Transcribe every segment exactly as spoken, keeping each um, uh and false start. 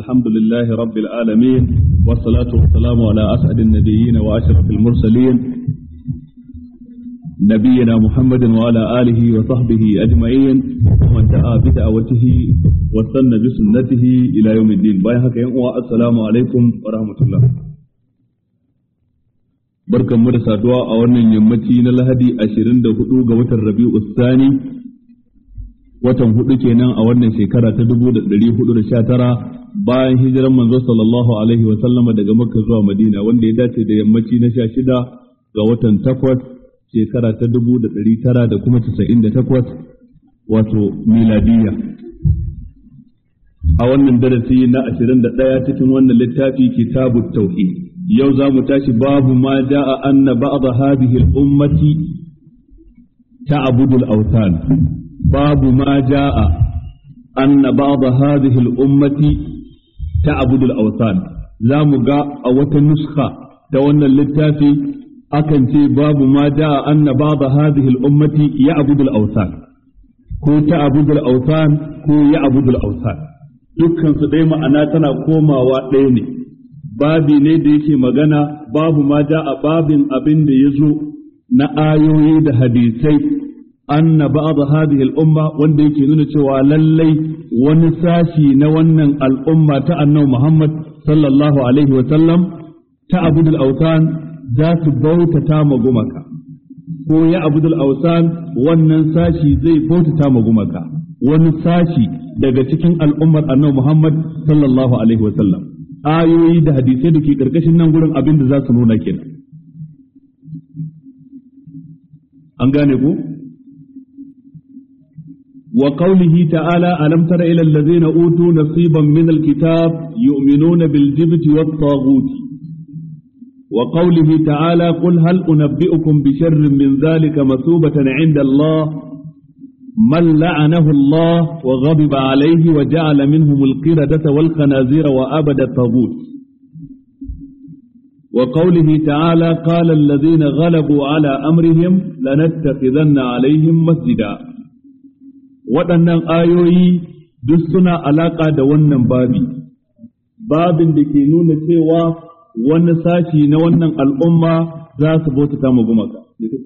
الحمد لله رب العالمين والصلاة والسلام على أسعد النبيين وأشرف المرسلين نبينا محمد وعلى آله وصحبه أجمعين ومن دعا بدعوته واستنى بسنته إلى يوم الدين. بايعك السلام عليكم ورحمة الله. barkan mu da saduwa a wannan yammaci na Lahadi ashirin da hudu ga watan Rabi'u Tsani, watan hudu kenan a wannan shekara ta dubu da ɗari hudu da sha tara bayan hijiran manzo sallallahu alaihi wa sallama daga Makka zuwa Madina, wanda ya dace da yammaci na sha shida ga watan takwas shekara ta dubu da ɗari tara da kuma casa'in da takwas wato miladiya. A wannan darasi na ashirin da ɗaya cikin wannan littafi Kitabut Tauhid, yau za mu tashi babu ma ja'a anna ba'd hadhihi al-ummati ta'budu al-awthan. babu ma ja'a anna ba'd hadhihi al-ummati ta'budu al-awthan. za mu ga a wata nuskha ta wannan littafi akan ce babu ma ja'a anna ba'd hadhihi al-ummati ya'budu al-awthan, ko ta'budu al-awthan ko ya'budu al-awthan, dukkan su dai ma'ana tana komawa ɗaya ne. babi ne da yake magana babu ma ja a babin abin da ya zo na ayoyi da hadisai anna ba'd hadhihi al-umma, wanda yake nuna cewa lallai wani sashi na wannan al'umma ta annabi Muhammad sallallahu alaihi wa sallam ta abudul awtan za su bautata ma gumaka, ko ya abudul awtan wannan sashi zai bautata ma gumaka, wani sashi daga cikin al'ummar annabi Muhammad sallallahu alaihi wa sallam. ayoyi da hadisai da ke karkashin nan gurin abin da za su nuna kenan. An gane ku? Wa qawlihi ta'ala alam tara ila allazina utu nasiban min alkitab yu'minuna bil jibti wat taghut. Wa qawlihi ta'ala qul hal unabbi'ukum bi sharrin min dhalika masubatan 'inda Allah من لعنه الله وغضب عليه وجعل منهم القردة والخنازير وأبد الطاغوت. وقوله تعالى قال الذين غلبوا على أمرهم لنتخذن عليهم مسجدا. waɗannan ayoyi duk suna alaƙa da wannan babi, babin da ke nuna cewa wani sashi na wannan al'umma za su bautata ma gumaka.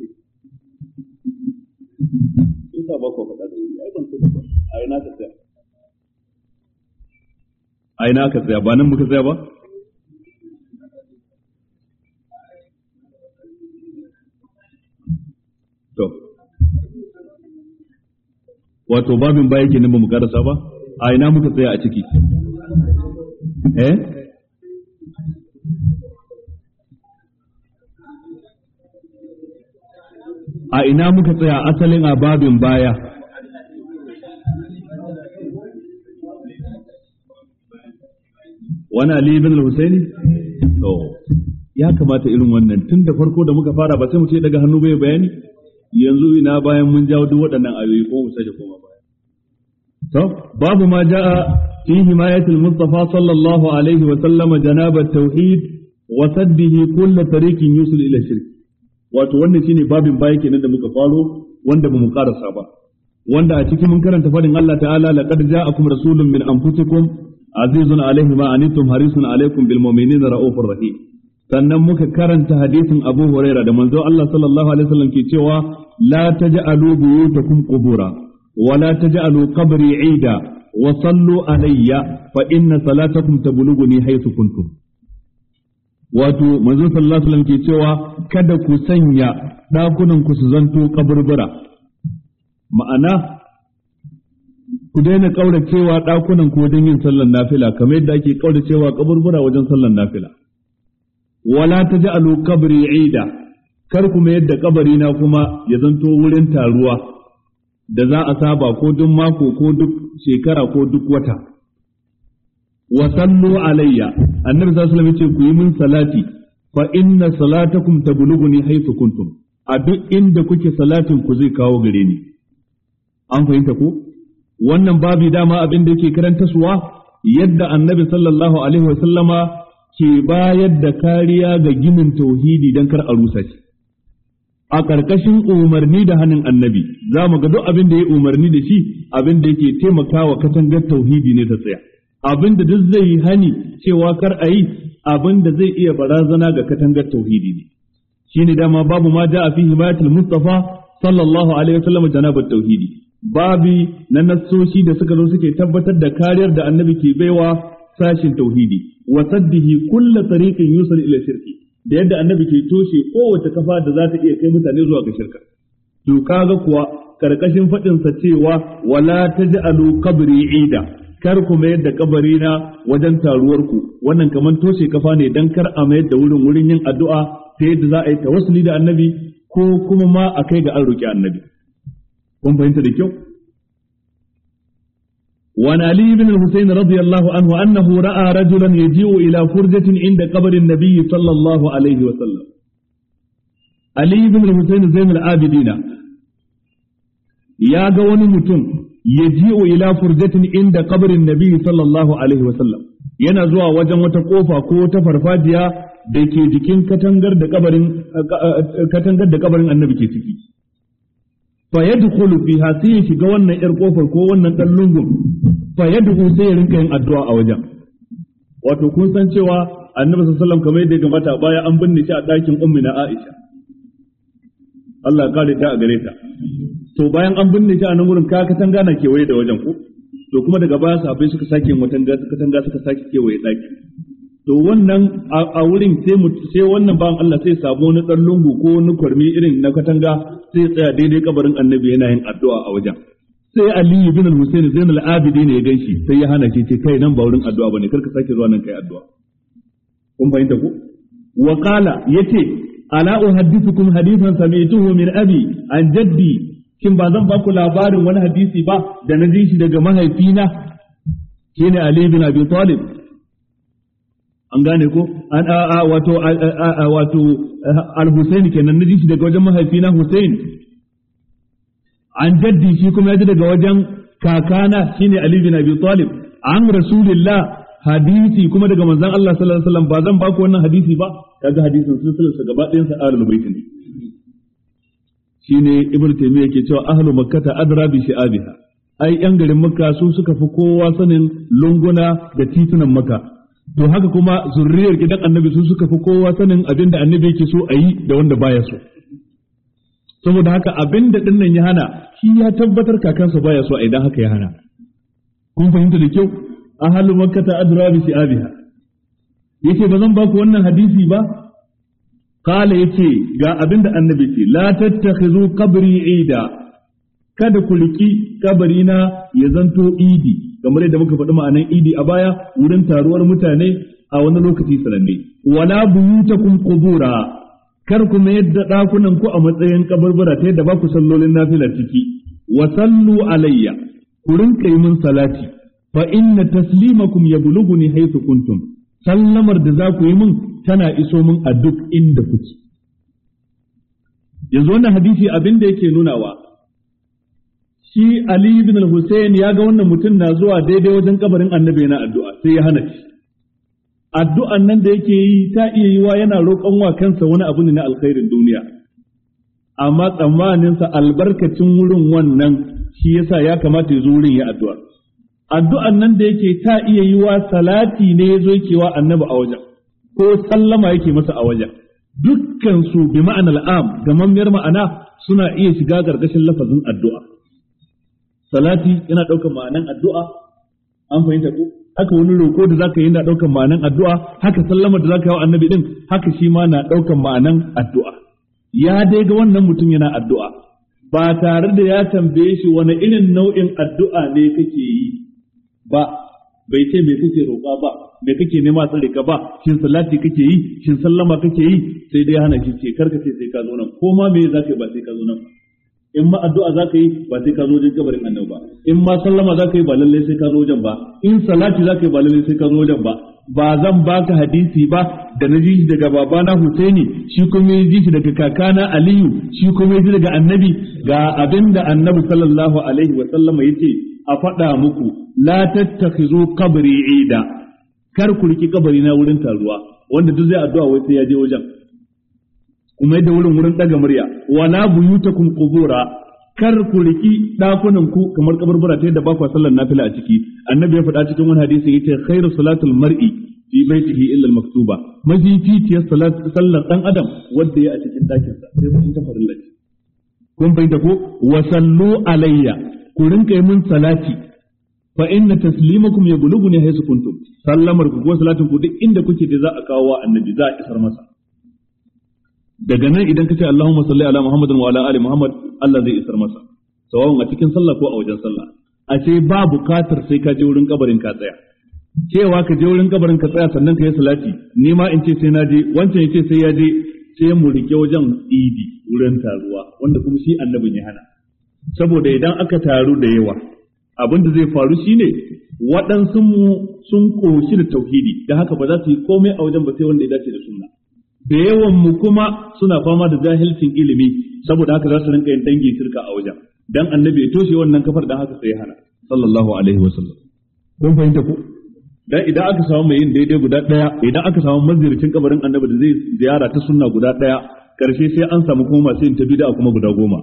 ba ko faɗa da wuri ai ban sani ba ai na ka tsaya ai na ka tsaya ba nan muka tsaya ba. to wato babin baya kenan ba mu karasa ba, ai na muka tsaya a ciki eh a ina muka tsaya asalin a babin baya? Wani Ali ibn al-Husaini? To, ya kamata irin wannan tun da farko da muka fara ba sai mu ce daga hannu bai bayani, yanzu ina bayan mun jawo duk waɗannan ayoyi ko mu sake koma baya. To, babu ma ja'a fi himayatil Mustafa sallallahu alaihi wa sallama janabat tauhid wa saddihi kullu tariqin yusul ila shirk. Wato wannan shine babin baya kenan da muka faro wanda bamu karasa ba, wanda a cikin mun karanta fadin Allah ta'ala laqad ja'akum rasulun min anfusikum azizun alayhi ma anittum harisun alaykum bil mu'minina raufur rahim. sannan muka karanta hadisin Abu Huraira da manzo Allah sallallahu alaihi wasallam ke cewa la taj'alu buyutakum qubura wa la taj'alu qabri 'ida wa sallu alayya fa inna salatakum tablughuni haythu kuntum. wato manzo sallallahu alaihi wasallam ke cewa kada ku sanya dakunan ku su zanto kaburbura, ma'ana ku daina kauracewa dakunan ku wajen yin sallar nafila kamar yadda ake kauracewa kaburbura wajen sallar nafila. wala taj'alu qabri 'ida, kar kuma yadda kabari na kuma ya zanto wurin taruwa da za a saba ko duk mako ko duk shekara ko duk wata. wa sallu alayya, annabi sallallahu alaihi wasallam yace ku yi min salati fa inna salatakum tablughuni haythu kuntum, a duk inda kuke salatin ku zai kawo gare ni. an fahimta ko wannan babu dama abin da yake karanta suwa yadda annabi sallallahu alaihi wasallama ke bayar da kariya ga ginin tauhidi dan kar a rusa shi. a ƙarƙashin umarni da hannun annabi za mu ga duk abin da ya umarni da shi abin da yake taimakawa katangar tauhidi ne ta tsaya. abinda duk zai yi hani cewa kar a yi abinda zai iya barazana ga katangar tauhidi ne shine dama babu ma ja'a fi himayatul mustafa sallallahu alaihi wasallam janabat tauhidi babi na nassoshi da suka zo suke tabbatar da kariyar da annabi ke baiwa sashin tauhidi wa saddihi kullu tariqin yusul ila shirki da yadda annabi ke toshe kowace kafa da za ta iya kai mutane zuwa ga shirka to kaga kuwa karkashin fadin sa cewa wala taj'alu qabri ida kar ku mayar da kabari na wajen taruwar ku wannan kaman toshe kafa ne dan kar a mayar da wurin wurin yin addu'a ta yadda za a yi tawassuli da annabi ko kuma ma a kai ga an roki annabi kun fahimta da kyau وعن علي بن الحسين رضي الله عنه أنه رأى رجلا يجيء إلى فرجة عند قبر النبي صلى الله عليه وسلم علي بن الحسين زين العابدين يا قوان متن يجيء إلى فرجة عند قبر النبي صلى الله عليه وسلم yana zuwa wajen wata kofa ko wata farfajiya da ke jikin katangar da kabarin katangar da kabarin annabi ke ciki fa yadkhulu fiha sai ya shiga wannan yar kofar ko wannan dan lungun fa yadkhulu sai ya rinka yin addu'a a wajen wato kun san cewa annabi sallallahu alaihi wasallam kamar yadda ya gabata baya an binne shi a dakin ummi na Aisha Allah ya kare ta a gare ta to bayan an binne shi a nan gurin ka katanga na kewaye da wajen ko to kuma daga baya sahabbai suka sake watanga katanga suka sake kewaye daki to wannan a wurin sai sai wannan bayan Allah sai samu wani dan lungu ko wani kwarmi irin na katanga sai tsaya daidai kabarin annabi yana yin addu'a a wajen sai Ali ibn al-Husayn Zain al-Abidin ya ganshi sai ya hana shi ce kai nan ba wurin addu'a bane karka sake zuwa nan kai addu'a kun fahimta ko wa qala yace ala uhaddithukum hadithan sami'tuhu min abi an jaddi kin ba zan ba ku labarin wani hadisi ba da na ji shi daga mahaifina shine Ali ibn Abi Talib an gane ko an a a wato wato al-Husayn kenan naji shi daga wajen mahaifina Husayn an jaddi shi kuma yaji daga wajen kakana shine Ali bin Abi Talib an Rasulullah hadisi kuma daga manzon Allah sallallahu alaihi wasallam ba zan ba ku wannan hadisi ba kaga hadisin silsilar sa gaba ɗayan sa ahlul bait ne shine Ibn Taymiyyah yake cewa ahlu makkah adra bi shi'abiha ai yan garin makka su suka fi kowa sanin lunguna da titunan makka to haka kuma zurriyar gidan annabi su suka fi kowa sanin abin da annabi yake so a yi da wanda baya so saboda haka abin da dinnan ya hana shi ya tabbatar kakansa baya so a idan haka ya hana kun fahimta da kyau ahalu makkata adra bi shi'abiha yace ba zan ba ku wannan hadisi ba kala yace ga abin da annabi ce la tattakhizu qabri ida kada ku riki kabarina ya zanto idi kamar yadda muka faɗi ma'anan idi a baya wurin taruwar mutane a wani lokaci sananne wala buyutakum qubura kar ku mayar da dakunan ku a matsayin kabarbara ta yadda ba ku sallolin nafila ciki wa sallu alayya ku rinka yi min salati fa inna taslimakum yablughuni haythu kuntum sallamar da za ku yi min tana iso min a duk inda kuke yanzu wannan hadisi abin da yake nunawa shi Ali ibn al-Husayn ya ga wannan mutum na zuwa daidai wajen kabarin annabi yana addu'a sai ya hana shi addu'an nan da yake yi ta iya yiwa yana roƙon wa kansa wani abu ne na alkhairin duniya amma tsammanin sa albarkacin wurin wannan shi yasa ya kamata ya zo wurin ya addu'a addu'an nan da yake ta iya yiwa salati ne yazo yake wa annabi a wajen ko sallama yake masa a wajen dukkan su bi ma'anar am gamammiyar ma'ana suna iya shiga gargashin lafazin addu'a salati yana ɗaukar ma'anan addu'a an fahimta ko haka wani roƙo da zaka yi yana ɗaukar ma'anan addu'a haka sallama da zaka yi wa annabi din haka shi ma na ɗaukar ma'anan addu'a ya dai ga wannan mutum yana addu'a ba tare da ya tambaye shi wani irin nau'in addu'a ne kake yi ba bai ce me kake roƙa ba me kake nema tsare ka ba shin salati kake yi shin sallama kake yi sai dai hana shi ce karka ce sai ka zo nan ko ma me zaka yi ba sai ka zo nan in ma addu'a zaka yi ba sai ka zo wajen kabarin annabi ba in ma sallama zaka yi ba lalle sai ka zo wajen ba in salati zaka yi ba lalle sai ka zo wajen ba ba zan baka hadisi ba da na ji shi daga babana Husaini shi kuma ya ji shi daga kakana Aliyu shi kuma ya ji daga annabi ga abinda annabi sallallahu alaihi wa sallama yace a faɗa muku la tattakhizu qabri ida kar ku riki kabari na wurin taruwa wanda duk zai addu'a wai sai ya je wajen kuma yadda wurin wurin daga murya wala buyutakum qubura kar ku riki dakunan ku kamar kabarbura ta yadda ba ku sallar nafila a ciki annabi ya faɗa cikin wani hadisi yace khairu salatul mar'i fi baitihi illa al-maktuba majitiyar salat sallar dan adam wanda ya a cikin dakin sa sai sun ta farilla kun bayyana ko wa sallu alayya ku rinka yi mun salati fa inna taslimakum yablughuni haythu kuntum sallamar ku ko salatin ku duk inda kuke da za a kawo wa annabi za a isar masa daga nan idan kace Allahumma salli ala Muhammadin wa ala ali Muhammad Allah zai isar masa sawawan a cikin sallah ko a wajen sallah a ce ba bukatar sai ka je wurin kabarin ka tsaya cewa ka je wurin kabarin ka tsaya sannan ka yi salati ni ma in ce sai na je wancan yace sai ya je sai mu rike wajen idi wurin taruwa wanda kuma shi annabin ya hana saboda idan aka taru da yawa abin da zai faru shine waɗansu mu sun koshi da tauhidi da haka ba za su yi komai a wajen ba sai wanda ya dace da sunna da yawan mu kuma suna fama da jahilcin ilimi saboda haka za su rinka yin dangi shirka a wajen dan annabi ya toshe wannan kafar dan haka sai ya hana sallallahu alaihi wasallam kun fahimta ko dan idan aka samu mai yin daidai guda daya idan aka samu mazircin kabarin annabi da zai ziyara ta sunna guda daya karshe sai an samu kuma masu yin ta bid'a kuma guda goma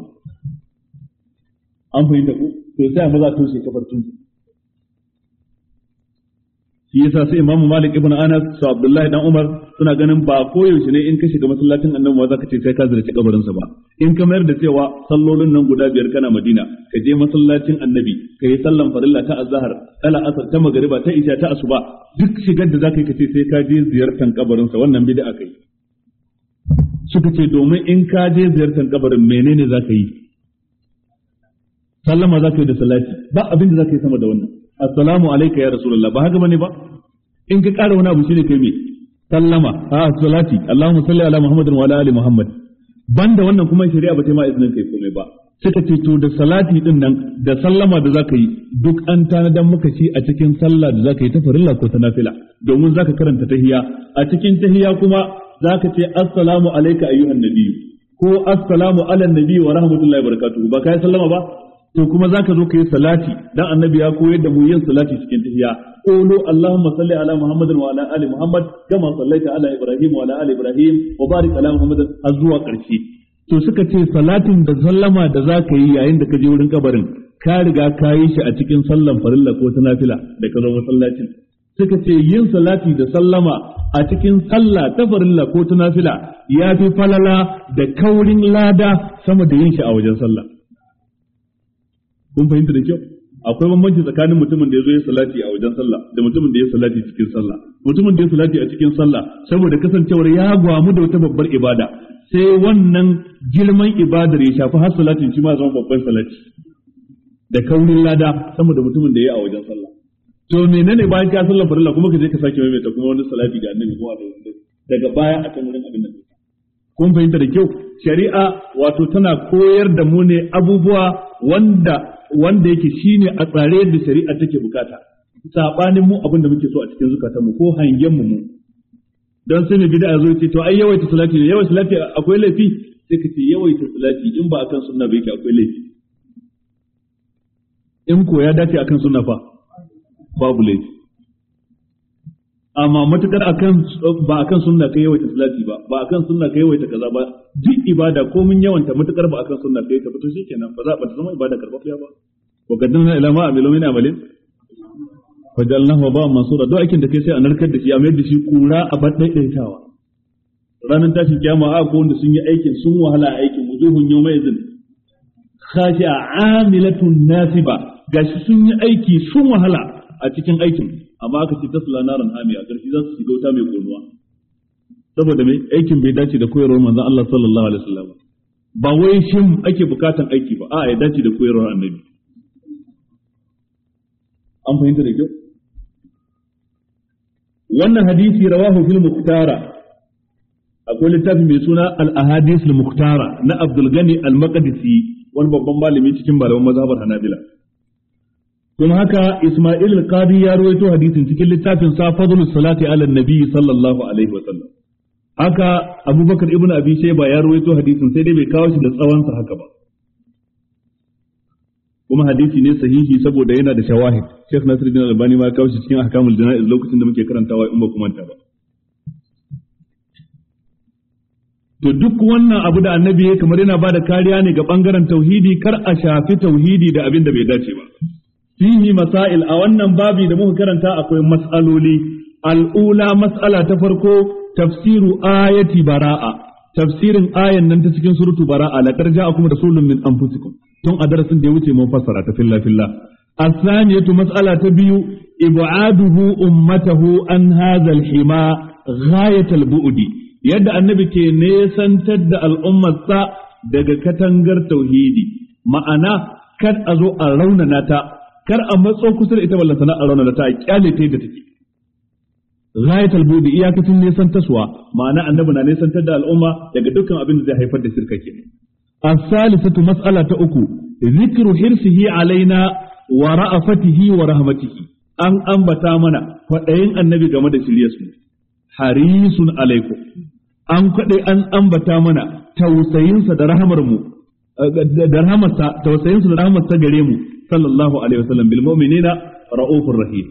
an fahimta ko to sai maza toshe kafar tun shi yasa sai Imam Malik ibn Anas su Abdullahi dan Umar suna ganin ba koyaushe ne in ka shiga masallacin Annabi ma zaka ce sai ka ziyarci kabarin sa ba in ka mayar da cewa sallolin nan guda biyar kana Madina ka je masallacin Annabi ka yi sallan farilla ta azhar ala asr ta magriba ta isha ta asuba duk shigar da zaka yi ka ce sai ka je ziyartar kabarin sa wannan bid'a kai suka ce domin in ka je ziyartar kabarin menene zaka yi sallama zaka yi da salati ba abin da zaka yi sama da wannan assalamu alayka ya rasulullah ba haka bane ba in ka ƙara wani abu shine kai me sallama a salati allahumma salli ala muhammadin wa ala ali muhammad banda wannan kuma shari'a ba ta ma izinin kai komai ba suka ce to da salati din nan da sallama da zaka yi duk an tanadan maka shi a cikin sallah da zaka yi ta farilla ko ta nafila domin zaka karanta tahiyya a cikin tahiyya kuma zaka ce assalamu alayka ayyuhan nabiy ko assalamu ala nabiy wa rahmatullahi wa barakatuh ba kai sallama ba to kuma zaka zo kai salati dan annabi ya koyar da mu yin salati cikin tahiyya qulu allahumma salli ala muhammadin wa ala ali muhammad kama sallaita ala ibrahim wa ala ali ibrahim wa barik ala muhammadin azwa karshe to suka ce salatin da sallama da zaka yi yayin da ka je wurin kabarin ka riga ka yi shi a cikin sallan farilla ko ta nafila da ka zo masallacin suka ce yin salati da sallama a cikin sallah ta farilla ko ta nafila ya fi falala da kaurin lada sama da yin shi a wajen sallah kun fahimta da kyau akwai bambanci tsakanin mutumin da ya zo ya salati a wajen sallah da mutumin da ya salati cikin sallah mutumin da ya salati a cikin sallah saboda kasancewar ya gwamu da wata babbar ibada sai wannan girman ibadar ya shafi har salatin shi ma zama babban salati da kaurin lada sama da mutumin da ya yi a wajen sallah to menene bayan ka sallar farilla kuma ka je ka sake maimaita kuma wani salati ga annabi ko daga baya a kan wurin abin da kun fahimta da kyau shari'a wato tana koyar da mu ne abubuwa wanda wanda yake shine a tsare da shari'a take bukata sabanin mu abin da muke so a cikin zukatanmu ko hangen mu mu dan sai ne bid'a zo ce to ai yawaita salati ne yawaita salati akwai laifi sai ka ce yawaita salati in ba akan sunna ba yake akwai laifi in ko ya dace akan sunna fa babu laifi amma matukar akan ba akan sunna kai yawaita salati ba ba akan sunna kai yawaita kaza ba duk ibada ko mun yawanta matukar ba akan sunna kai ta fito shikenan ba za ba ta zama ibada karbafiya ba wa qaddamna ila ma amilu min amalin fajalnahu wa ba'an mansura do aikin da kai sai a narkar da shi a mayar da shi kura a bar daidaitawa ranar tashin kiyama a ko wanda sun yi aikin sun wahala a aikin wujuhun yawma idin khashi'a amilatun nasiba gashi sun yi aiki sun wahala a cikin aikin amma aka ce tasla naran hamiya garshi za su shiga wuta mai konuwa saboda mai aikin bai dace da koyarwar manzon Allah sallallahu alaihi wasallam ba wai shin ake bukatan aiki ba a'a ya dace da koyarwar annabi an fahimta da kyau wannan hadisi rawahu fil muktara akwai littafi mai suna al ahadith al muktara na Abdul Gani al Maqdisi wani babban malami cikin malaman mazhabar Hanabila kuma haka Ismail al-Qadi ya rawaito hadisin cikin littafin sa Fadlus Salati ala Nabi sallallahu alaihi wa sallam haka Abubakar ibn Abi Shayba ya rawaito hadisin sai dai bai kawo shi da tsawon sa haka ba kuma hadisi ne sahihi saboda yana da shawahid Sheikh Nasiruddin Albani ma ya kawo shi cikin Ahkamul Jana'iz lokacin da muke karantawa in ba ku manta ba to duk wannan abu da annabi ya kamar yana bada kariya ne ga bangaren tauhidi kar a shafi tauhidi da abin da bai dace ba fihi masail a wannan babi da muka karanta akwai mas'aloli al'ula mas'ala ta farko tafsiru ayati bara'a tafsirin ayan nan ta cikin suratu bara'a laqad ja'akum rasulun min anfusikum tun a darasin da ya wuce mun fassara ta filla filla الثانية مسألة بيو إبعاده أمته عن هذا الحمى غاية البعد يد النبي كي نيسان تد الأمة daga katangar tauhidi ma'ana kar a zo a raunana ta kar a matso kusa da ita balla sana a raunana ta a kyale ta da take ghayatul budi iyakacin nesan taswa ma'ana annabi na nesan da al'umma daga dukkan abin da zai haifar da shirka kenan as-salisatu mas'ala ta uku zikru hirsihi alaina wa ra'afatihi wa rahmatihi an ambata mana kwadayin annabi game da shiryarsu harisun alaikum an kwade an ambata mana tausayinsa da rahamar mu da rahamarsa tausayinsa da rahamarsa gare mu sallallahu alaihi wasallam bil mu'minina ra'ufur rahim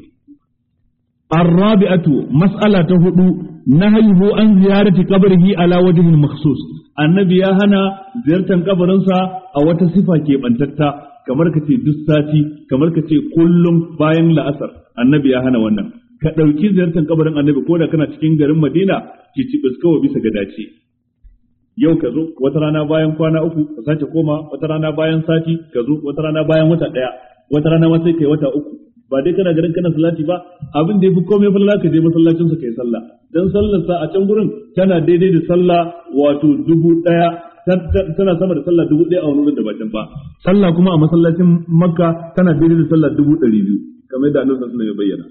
الرابعة مسألة هدو نهيه عن زيارة قبره على وجه مخصوص النبي يا هنا زيارة قبرنسا أو تصفة كيف أنتكتا kamar ka ce duk sati kamar ka ce kullum bayan la'asar annabi ya hana wannan ka ɗauki ziyartar kabarin annabi ko da kana cikin garin Madina ki ci biskawa bisa ga dace yau ka zo wata rana bayan kwana uku ka sace koma wata rana bayan sati ka zo wata rana bayan wata ɗaya wata rana ma sai kai wata uku ba dai kana garin kana salati ba abin da yafi komai falala ka je masallacin sa kai sallah dan sallar sa a can gurin tana daidai da sallah wato dubu ɗaya tana sama da sallah dubu ɗaya a wani wurin da ba can ba sallah kuma a masallacin makka tana daidai da sallah dubu ɗari biyu kamar yadda annabi sallallahu alaihi wasallam ya bayyana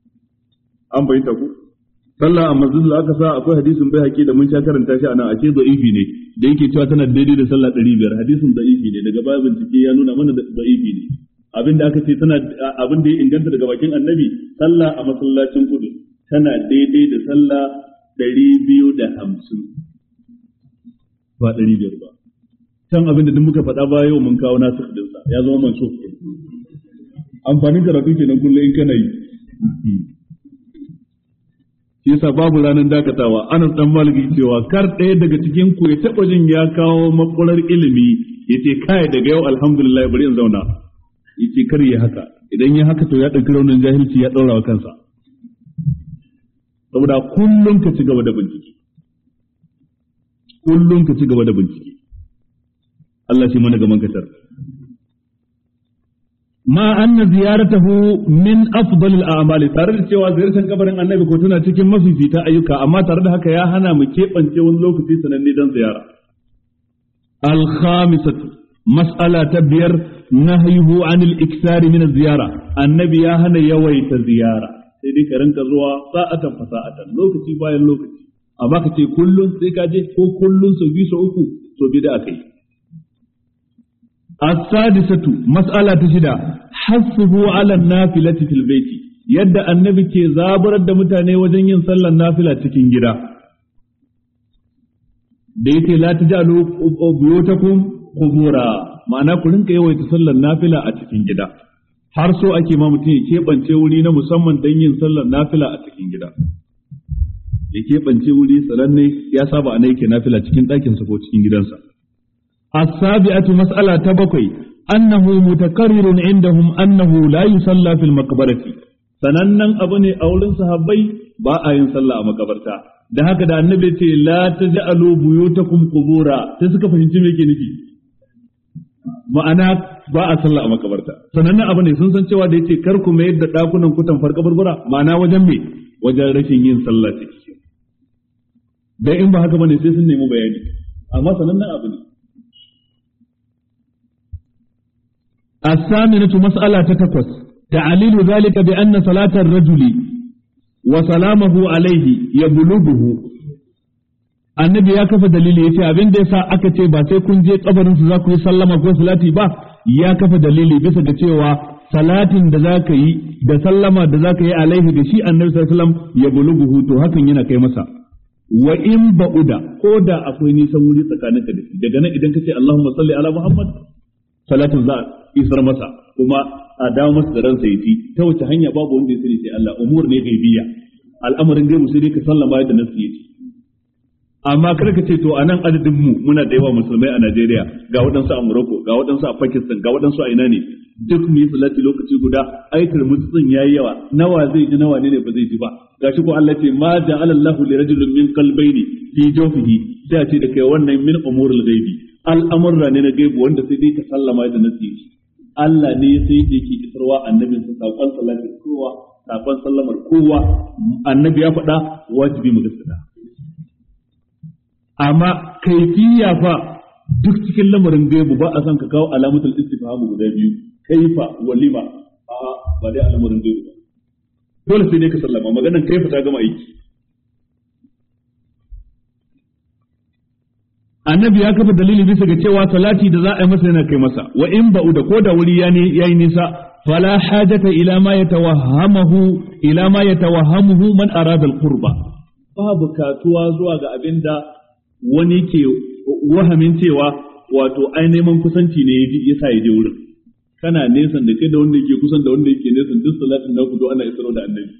an bayyana ku sallah a masjidul aqsa akwai hadisin bai haƙi da mun sha karanta shi anan ake da'ifi ne da yake cewa tana daidai da sallah ɗari biyar hadisin da'ifi ne daga baya bincike ya nuna mana da'ifi ne abinda aka ce tana abin da ya inganta daga bakin annabi sallah a masallacin kudu tana daidai da sallah ɗari biyu da hamsin ba ɗari biyar ba can abin da duk muka faɗa ba yau mun kawo nasu ɗinsa ya zama mansuf amfanin karatu kenan kullum in kana yi shi yasa babu ranar dakatawa Anas dan Maliki cewa kar ɗaya daga cikin ku ya taɓa jin ya kawo makular ilimi yace kai daga yau alhamdulillah bari in zauna yace kar ya haka idan ya haka to ya ɗauki raunin jahilci ya ɗaura wa kansa saboda kullum ka ci gaba da bincike kullum ka ci gaba da bincike Allah shi mana gaman katar ma anna ziyaratahu min afdal al-a'mali tare da cewa ziyartar kabarin annabi ko tana cikin mafifita ayyuka amma tare da haka ya hana mu keɓance wani lokaci sananne don ziyara al-khamisatu mas'ala ta biyar nahyuhu anil iksari min az-ziyara annabi ya hana yawaita ziyara sai dai ka rinka zuwa sa'atan fa sa'atan lokaci bayan lokaci amma ka ce kullun sai ka je ko kullun sau biyu sau uku to bid'a kai as-sadisatu mas'ala ta shida hasuhu ala nafilati fil baiti yadda annabi ke zaburar da mutane wajen yin sallar nafila cikin gida da yake la tajalu buyutakum qubura ma'ana ku rinka yawaita sallar nafila a cikin gida har so ake ma mutum ya keɓance wuri na musamman don yin sallar nafila a cikin gida ya keɓance wuri sananne ya saba ana yake nafila cikin ɗakinsa ko cikin gidansa as-sabi'atu mas'ala ta bakwai annahu mutakarrirun indahum annahu la yusalla fil maqbarati sanannan abu ne a wurin sahabbai ba a yin sallah a makabarta da haka da annabi ce la taj'alu buyutakum qubura sai suka fahimci me yake nufi ma'ana ba a sallah a makabarta sanannan abu ne sun san cewa da yace kar ku mayar da dakunan ku tamfar kaburbura ma'ana wajen me wajen rashin yin sallah ciki dan in ba haka bane sai sun nemi bayani amma sanannan abu ne الثامنة مسألة تتكوس تعليل ذلك بأن صلاة الرجل وسلامه عليه يبلغه annabi ya kafa dalili yace abin da yasa aka ce ba sai kun je kabarin su za ku yi sallama ko salati ba ya kafa dalili bisa ga cewa salatin da za ka yi da sallama da za ka yi alaihi da shi annabi sallallahu alaihi wasallam ya buluguhu to hakan yana kai masa wa in ba'uda ko da akwai nisan wuri tsakaninka da shi daga nan idan ka ce Allahumma salli ala Muhammad salatin za isar masa kuma a dawo masa da ransa yaci ta wace hanya babu wanda ya sani sai Allah umur ne gaibiya al'amarin gaibu sai dai ka sallama yadda nasu yaci amma kar ka ce to anan adadin mu muna da yawa musulmai a Najeriya ga waɗansu a Morocco ga waɗansu a Pakistan ga waɗansu a ina ne duk mu yi salati lokaci guda aikar mutsun yayi yawa nawa zai ji nawa ne ba zai ji ba gashi ko Allah ce ma ja'ala Allahu li rajulin min qalbayni fi jawfihi sai a ce da kai wannan min umuril ghaibi al'amurra ne na gaibu wanda sai dai ka sallama da nasi Allah ne sai da yake isarwa annabin sa sakon salati kowa sakon sallamar kowa annabi ya faɗa wajibi mu gaskata amma kaifiya fa duk cikin lamarin gaibu ba a san ka kawo alamatul istifham guda biyu kaifa walima a ba dai al'amarin gaibu ba dole sai dai ka sallama maganan kaifa ta gama aiki annabi ya kafa dalili bisa ga cewa salati da za a yi masa yana kai masa wa in ba'u da ko da wuri ya ne yayi nisa fala hajata ila ma yatawahhamuhu ila ma yatawahhamuhu man arada al-qurba babu katuwa zuwa ga abinda wani ke wahamin cewa wato ai neman kusanci ne ya sa ya je wurin kana nesan da kai da wanda yake kusan da wanda yake nesan duk salatin da ku do ana isaro da annabi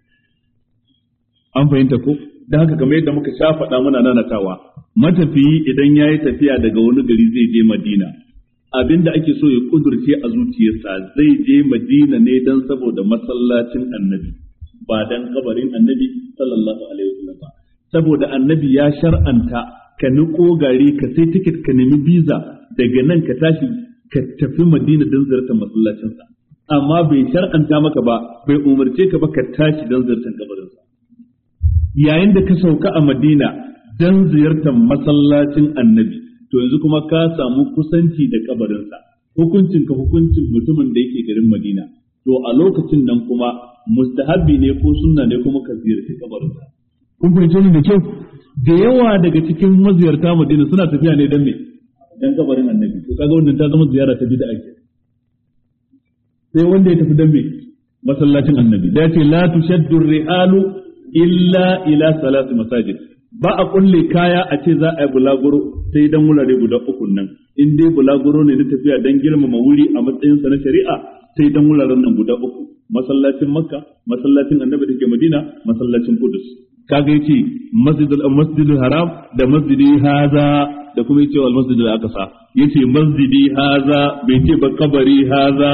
an fahimta ko da haka kamar yadda muka sha faɗa muna nanatawa matafiyi idan yayi tafiya daga wani gari zai je Madina abinda ake so ya kudurce a zuciyarsa zai je Madina ne dan saboda masallacin annabi ba dan kabarin annabi sallallahu alaihi wasallam ba saboda annabi ya shar'anta ka niko gari ka sai ticket ka nemi visa daga nan ka tashi ka tafi Madina don ziyartar masallacinsa amma bai shar'anta maka ba bai umarce ka ba ka tashi don ziyartar kabarinsa yayin da ka sauka a Madina don ziyartar masallacin annabi to yanzu kuma ka samu kusanci da kabarinsa hukuncin ka hukuncin mutumin da yake garin Madina to a lokacin nan kuma mustahabbi ne ko sunna ne kuma ka ziyarci kabarinsa kun fahimci ni da kyau da yawa daga cikin maziyarta Madina suna tafiya ne dan me dan kabarin annabi to kaga wannan ta zama ziyara ta bid'a ke sai wanda ya tafi dan me masallacin annabi da yace la tushaddu rihalu illa ila salati masajid ba a kulle kaya a ce za a yi bulaguro sai dan wurare guda uku nan in dai bulaguro ne na tafiya dan girmama wuri a matsayin sa na shari'a sai dan wuraren nan guda uku masallacin Makka masallacin annabi da ke Madina masallacin Qudus kaga yace masjidul masjidul haram da masjidi haza da kuma yace wal masjidul aqsa yace masjidi haza bai ce ba kabari haza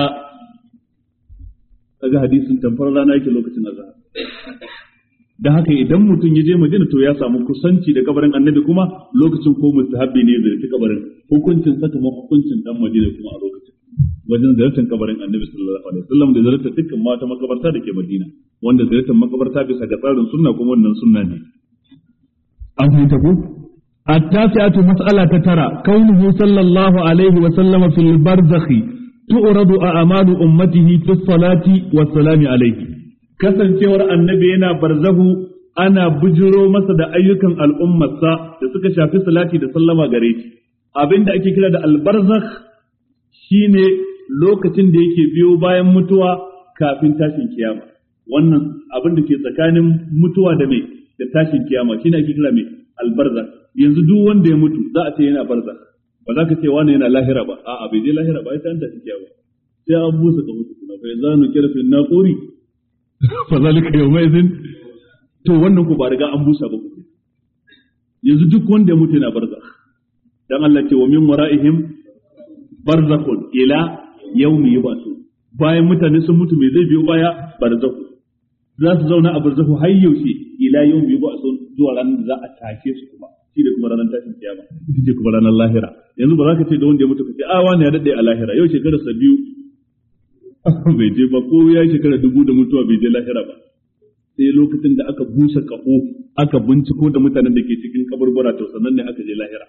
kaga hadisin tamfar rana yake lokacin azhar da haka idan mutum ya je Madina to ya samu kusanci da kabarin annabi kuma lokacin ko mustahabbi ne da ta kabarin hukuncin saka ma hukuncin dan Madina kuma a lokacin wajen ziyartar kabarin annabi sallallahu alaihi wasallam da ziyartar dukkan mata makabarta da ke Madina wanda ziyartar makabarta bisa ga tsarin sunna kuma wannan sunna ne an fahimta ko at-tasi'atu mas'alata tara kaunuhu sallallahu alaihi wasallam fil barzakhi tu'radu a'malu ummatihi fi salati was salami alaihi kasancewar annabi yana barzahu ana bujiro masa da ayyukan al'ummarsa da suka shafi salati da sallama gare shi abinda ake kira da albarzakh shine lokacin da yake biyo bayan mutuwa kafin tashin kiyama wannan abin da ke tsakanin mutuwa da mai da tashin kiyama shine ake kira mai albarzakh yanzu duk wanda ya mutu za a ce yana barzakh ba za ka ce wani yana lahira ba a'a bai je lahira ba sai an tashi kiyama sai an busa ka mutu kuma fa yazanu kirfin naquri fa zalika yawmaidin to wannan ku ba riga an busa ba ku yanzu duk wanda ya mutu yana barzakh dan Allah ce wa min wara'ihim barzakhun ila yawmi yub'asu bayan mutane sun mutu me zai biyo baya barzakhu za su zauna a barzakhu har yaushe ila yawmi yub'asu zuwa ranar da za a tashe su kuma shi da kuma ranar tashin kiyama ita ce kuma ranar lahira yanzu ba za ka ce da wanda ya mutu ka ce a wani ya dade a lahira yau shekara sa biyu bai je ba ko ya shekara dubu da mutuwa bai je lahira ba sai lokacin da aka busa kaho aka binciko da mutanen da ke cikin kaburbura to sannan ne aka je lahira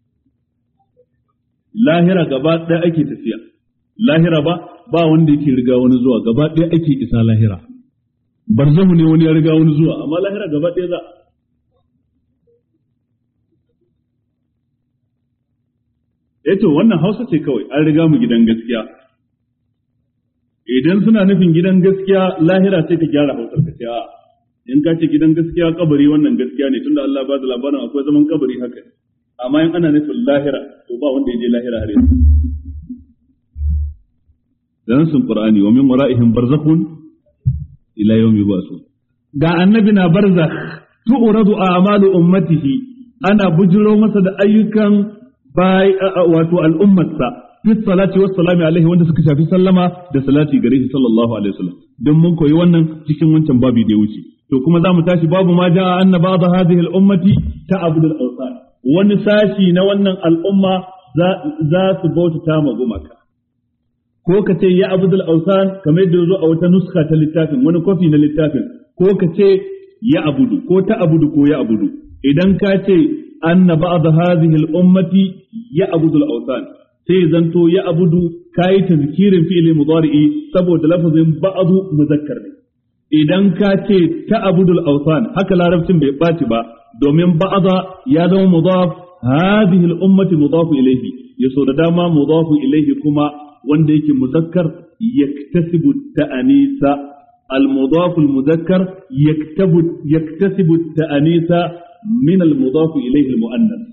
lahira gaba ɗaya ake tafiya lahira ba ba wanda yake riga wani zuwa gaba ɗaya ake isa lahira barzahu ne wani ya riga wani zuwa amma lahira gaba ɗaya za eto wannan hausa ce kawai an riga mu gidan gaskiya idan suna nufin gidan gaskiya lahira sai ka gyara hausar ka ce a in ka ce gidan gaskiya kabari wannan gaskiya ne tunda Allah ba da labarin akwai zaman kabari haka amma in ana nufin lahira to ba wanda ya je lahira har yanzu dan sun qur'ani wa min wara'ihim barzakhun ila yawmi yub'asun ga annabi na barzakh tu'radu a'malu ummatihi ana bujiro masa da ayyukan bai wato al'ummarsa fi salati was salami alaihi wanda suka shafi sallama da salati gare shi sallallahu alaihi wasallam dan mun koyi wannan cikin wancan babi da ya wuce to kuma za mu tashi babu ma ja'a anna ba'd hadhihi al-ummati ta'budu al-awthan wani sashi na wannan al'umma za su bautata ma gumaka ko ka ce ya abudul awthan kamar yadda zo a wata nuska ta littafin wani kofi na littafin ko ka ce ya abudu ko ta abudu ko ya abudu idan ka ce anna ba'd hadhihi al-ummati ya abudul awthan sai zanto ya abudu kai tazkirin fi'li mudari'i saboda lafazin ba'du muzakkar ne idan ka ce ta abudul awthan haka larabcin bai baci ba domin ba'da ya zama mudaf hadhihi al-ummati mudaf ilayhi yaso da dama mudaf ilayhi kuma wanda yake muzakkar yaktasibu ta'anisa al-mudaf al-muzakkar yaktabu yaktasibu ta'anisa min al-mudaf ilayhi al-muannath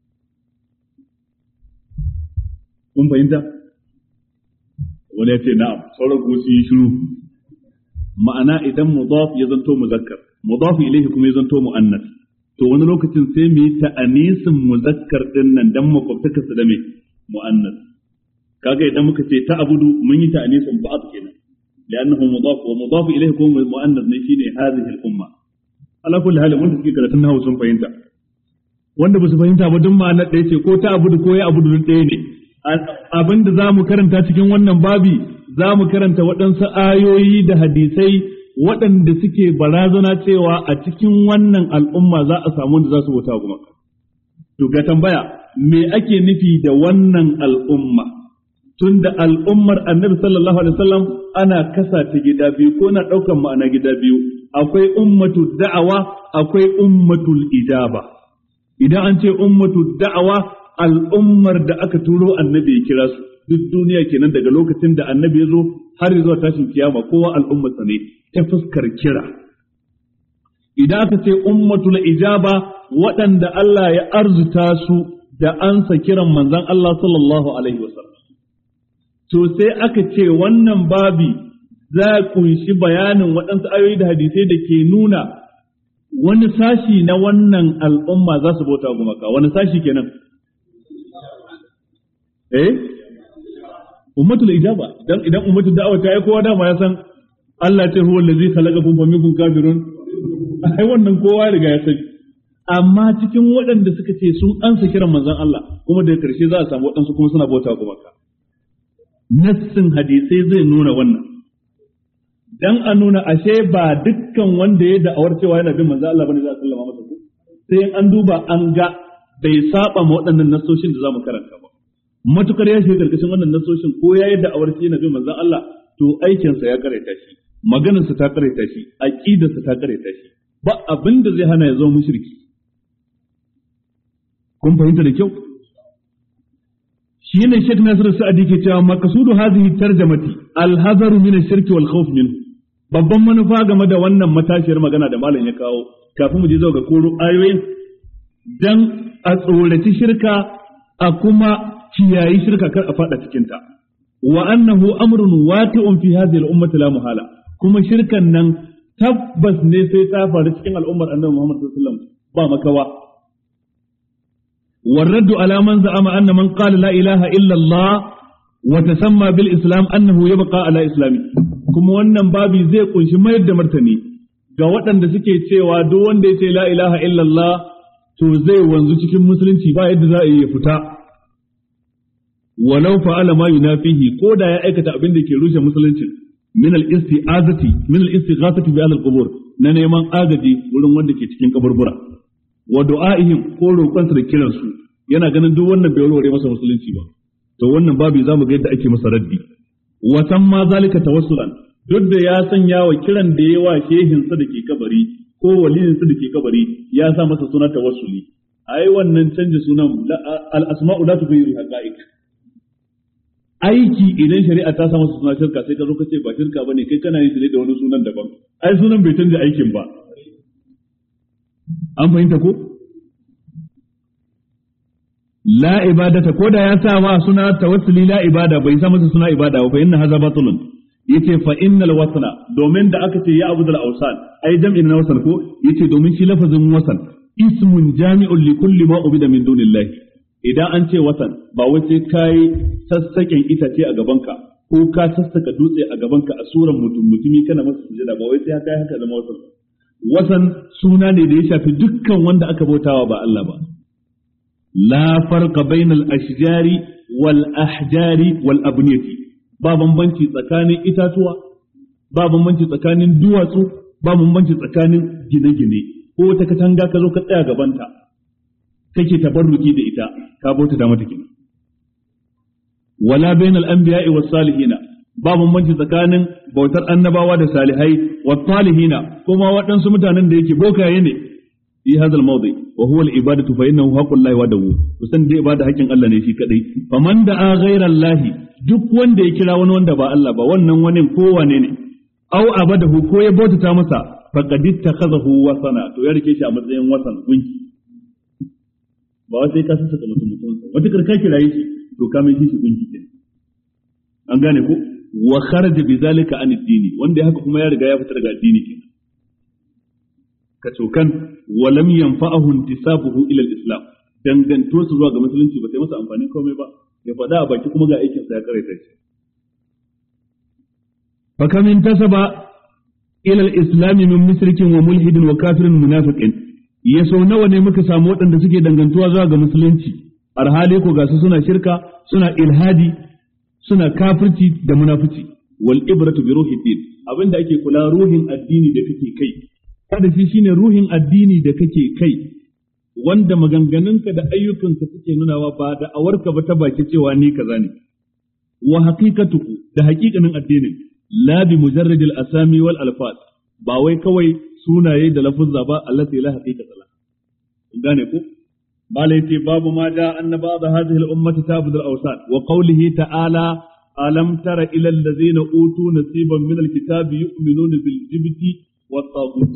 kun fahimta wani ya ce na'am sauran ko su yi shiru ma'ana idan mudaf ya zanto muzakkar mudaf ilayhi kuma ya zanto muannas to wani lokacin sai mu yi ta'anisin muzakkar din nan dan makwabtaka su da me muannas kaga idan muka ce ta'budu mun yi ta'anisin ba'd kenan li'annahu mudaf wa mudaf ilayhi kuma muannas ne shine hadhihi al-umma ala kulli hal wanda suke karatun nahawu sun fahimta wanda ba su fahimta ba duk ma'anar da yace ko ta'budu ko ya abudu din ɗaya ne abinda za mu karanta cikin wannan babi za mu karanta waɗansu ayoyi da hadisai waɗanda suke barazana cewa a cikin wannan al'umma za a samu wanda za su bauta kuma. To ga tambaya, me ake nufi da wannan al'umma? Tunda al'ummar annabi sallallahu alaihi wasallam ana kasa ta gida biyu ko na ɗaukan ma'ana gida biyu, akwai ummatu da'awa, akwai ummatul ijaba. Idan an ce ummatu da'awa, al'ummar da aka turo annabi ya kira su duk duniya kenan daga lokacin da annabi ya zo har zuwa tashin kiyama kowa al'ummarsa ne ta fuskar kira idan aka ce ummatul ijaba waɗanda Allah ya arzuta su da ansa kiran manzon Allah sallallahu alaihi wasallam to sai aka ce wannan babi za kunshi bayanin waɗansu ayoyi da hadisai da ke nuna wani sashi na wannan al'umma za su bauta gumaka wani sashi kenan eh ummatul ijaba dan idan ummatul da'awa ta yi kowa da ma ya san Allah ce huwa allazi khalaqakum fa minkum kafirun ai wannan kowa riga ya sani amma cikin waɗanda suka ce sun ansa kiran manzon Allah kuma daga karshe za a samu waɗansu kuma suna bauta kuma ka nassin hadisai zai nuna wannan dan a nuna ashe ba dukkan wanda ya da'awar cewa yana bin manzon Allah bane za a sallama masa ko sai an duba an ga bai saba ma waɗannan nassoshin da zamu karanta ba matukar ya shiga karkashin wannan nasoshin ko ya yi da'awar shi na bin manzon Allah to aikinsa ya karaita shi maganarsa ta karaita shi aqidarsa ta karaita shi ba abin da zai hana ya zama mushriki kun fahimta da kyau shine Sheikh Nasir Sa'di ke cewa maqsudu hadhihi tarjamati al-hazaru min ash-shirki wal khawf min babban manufa game da wannan matashiyar magana da malam ya kawo kafin mu je zuwa ga koro ayoyin dan a tsoraci shirka a kuma kiyayi shirka kar a fada cikin ta wa annahu amrun waqi'un fi hadhihi al-ummati la muhala kuma shirkan nan tabbas ne sai ta faru cikin al'ummar Annabi Muhammad sallallahu alaihi wasallam ba makawa والرد على من زعم أن من قال لا إله إلا الله وتسمى بالإسلام أنه يبقى على إسلامه kuma wannan babi zai kunshi mayar da martani ga waɗanda suke cewa duk wanda ya ce la ilaha illallah to zai wanzu cikin musulunci ba yadda za a yi ya fita walau fa'ala ma yunafihi ko da ya aikata abin da ke rushe musulunci min al-isti'azati min al-istighathati bi al-qubur na neman agaji wurin wanda ke cikin kaburbura wa du'a'ihim ko roƙonsa da kiransu yana ganin duk wannan bai warware masa musulunci ba to wannan babu zamu ga yadda ake masa raddi wa samma zalika tawassulan duk da ya sanya wa kiran da yawa shehin sa dake kabari ko waliyin sa dake kabari ya sa masa suna tawassuli ai wannan canje sunan al asma'u la tughayyiru haqa'iq aiki idan shari'a ta sa masa suna shirka sai ka zo ka ce ba shirka bane kai kana yin shi da wani sunan daban ai sunan bai canja aikin ba an fahimta ko la ibadata ko da ya sa wa suna tawassuli la ibada bai sa masa suna ibada ba fa inna hadha batilun yace fa innal wasna domin da aka ce ya abudul awsan ai jam'in na wasan ko yace domin shi lafazin wasan ismun jami'un li kulli ma ubida min dunillahi idan an ce watan ba wai sai kai sassaken itace a gabanka ko ka sassaka dutse a gabanka a suran mutum mutumi kana masa sujada ba wai sai kai haka zama watan watan suna ne da ya shafi dukkan wanda aka bautawa ba Allah ba la farqa bainal ashjari wal ahjari wal abniyati ba bambanci tsakanin itatuwa ba bambanci tsakanin duwatsu ba bambanci tsakanin gine-gine ko wata katanga ka zo ka tsaya gabanta kake tabarruki da ita ka bauta da mata kenan wala bainal anbiya'i was salihina ba bambanci tsakanin bautar annabawa da salihai was salihina kuma waɗansu mutanen da yake bokaye ne fi hadal mawdi wa huwa al ibadatu fa innahu haqqullahi wadahu kusan da ibada haƙin Allah ne shi kadai faman da a ghayra Allah duk wanda ya kira wani wanda ba Allah ba wannan wani ko wane ne au abadahu ko ya bautata masa faqad ittakhadhahu wasana to ya rike shi a matsayin wasan gunki ba wai sai ka sassa ka mutum mutum wata karka kiraye shi to ka mai shi gunki kenan an gane ko wa kharaja bi zalika an ad-dini wanda haka kuma ya riga ya fita daga addini kenan ka tokan wa lam yanfa'ahu intisabuhu ila al-islam danganto su zuwa ga musulunci ba sai masa amfani komai ba ya faɗa a baki kuma ga aikin sa ya karaita shi fa kam intasaba ila al-islam min mushrikin wa mulhidin wa kafirin munafiqin ya sau nawa ne muka samu waɗanda suke dangantuwa zuwa ga musulunci arhali ko gasu suna shirka suna ilhadi suna kafirci da munafici wal ibratu bi ruhi din abinda ake kula ruhin addini da kake kai kada shi shine ruhin addini da kake kai wanda maganganunka da ayyukanka suke nunawa ba da awarka ba ta baki cewa ni kaza ne wa haqiqatuhu da haqiqanin addinin la bi mujarradil asami wal alfaz ba wai kawai sunaye da lafuzza ba allati la haqiqata la gane ko balai ce babu ma da annaba da hadhihi al-ummati ta'budu al-awsan wa qawlihi ta'ala alam tara ila allazina utu nasiban min al-kitabi yu'minuna bil jibti wat taghut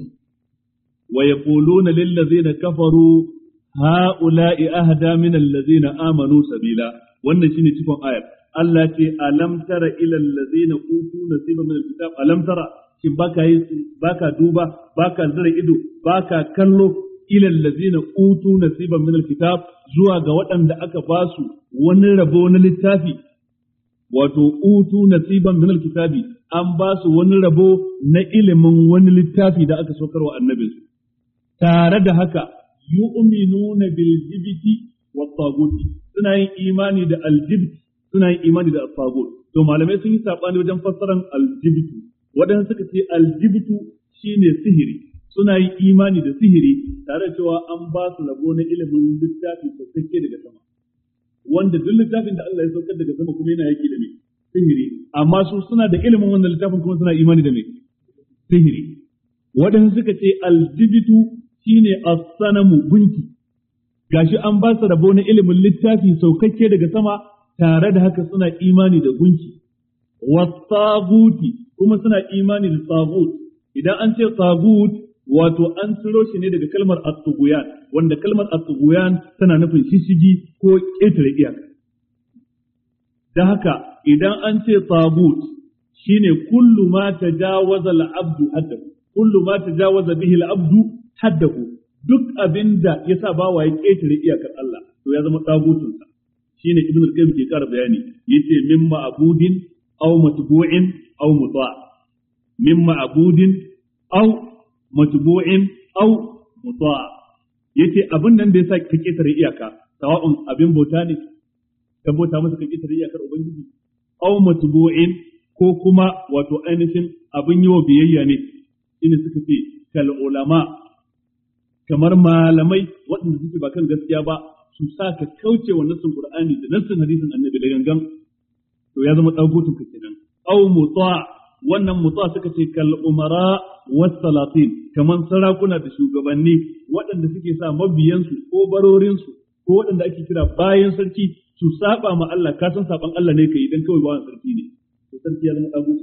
wa yaquluna lil ladzina kafaru ha'ula'i ahda min allazina amanu sabila wannan shine cikon ayar Allah ce alam tara ila allazina utu nasiban min al-kitab alam tara shin baka yi baka duba baka zira ido baka kallo ilal ladzina utu nasiban min alkitab zuwa ga waɗanda aka ba su wani rabo na littafi wato utu nasiban min alkitabi an ba su wani rabo na ilimin wani littafi da aka saukar wa annabinsu tare da haka yu'minuna bil jibti wat taguti suna yin imani da aljibti suna yin imani da tagut to malamai sun yi sabani wajen fassaran aljibtu waɗanda suka ce aljibitu shine sihiri suna yi imani da sihiri tare da cewa an ba su rabo na ilimin littafi saukakke daga sama wanda duk littafin da Allah ya saukar daga sama kuma yana yaki da mai sihiri amma su suna da ilimin wannan littafin kuma suna imani da mai sihiri waɗanda suka ce aljibitu shine as-sanamu gunki gashi an ba su rabo na ilimin littafi saukakke daga sama tare da haka suna imani da gunki was-taguti kuma suna imani da tagut idan an ce tagut wato an ciro shi ne daga kalmar at-tughyan wanda kalmar at-tughyan tana nufin shishigi ko ƙetare iyaka da haka idan an ce tagut shine kullu ma tajawaza al-abdu haddahu kullu ma tajawaza bihi al-abdu haddahu duk abinda yasa bawa ya ƙetare iyakar Allah to ya zama tagutun sa shine ibnu al-qayyim ke ƙara bayani yace mimma abudin aw matbu'in aw muta' mimma abudin aw matbu'in aw muta' yace abin nan da yasa ka ketare iyaka sawa'un abin bauta ne ka bauta masa ka ketare iyakar ubangiji aw matbu'in ko kuma wato ainihin abin yi wa biyayya ne ina suka ce kal ulama kamar malamai waɗanda suke ba kan gaskiya ba su sa ka kauce wa nassin qur'ani da nassin hadisin annabi da gangan to ya zama tsagutun ka kenan aw muta' wannan muta suka ce kal umara was salatin kaman sarakuna da shugabanni waɗanda suke sa mabiyansu ko barorinsu ko waɗanda ake kira bayan sarki su saba ma Allah ka san saban Allah ne kai dan kawai bawan sarki ne to sarki ya zama dagutu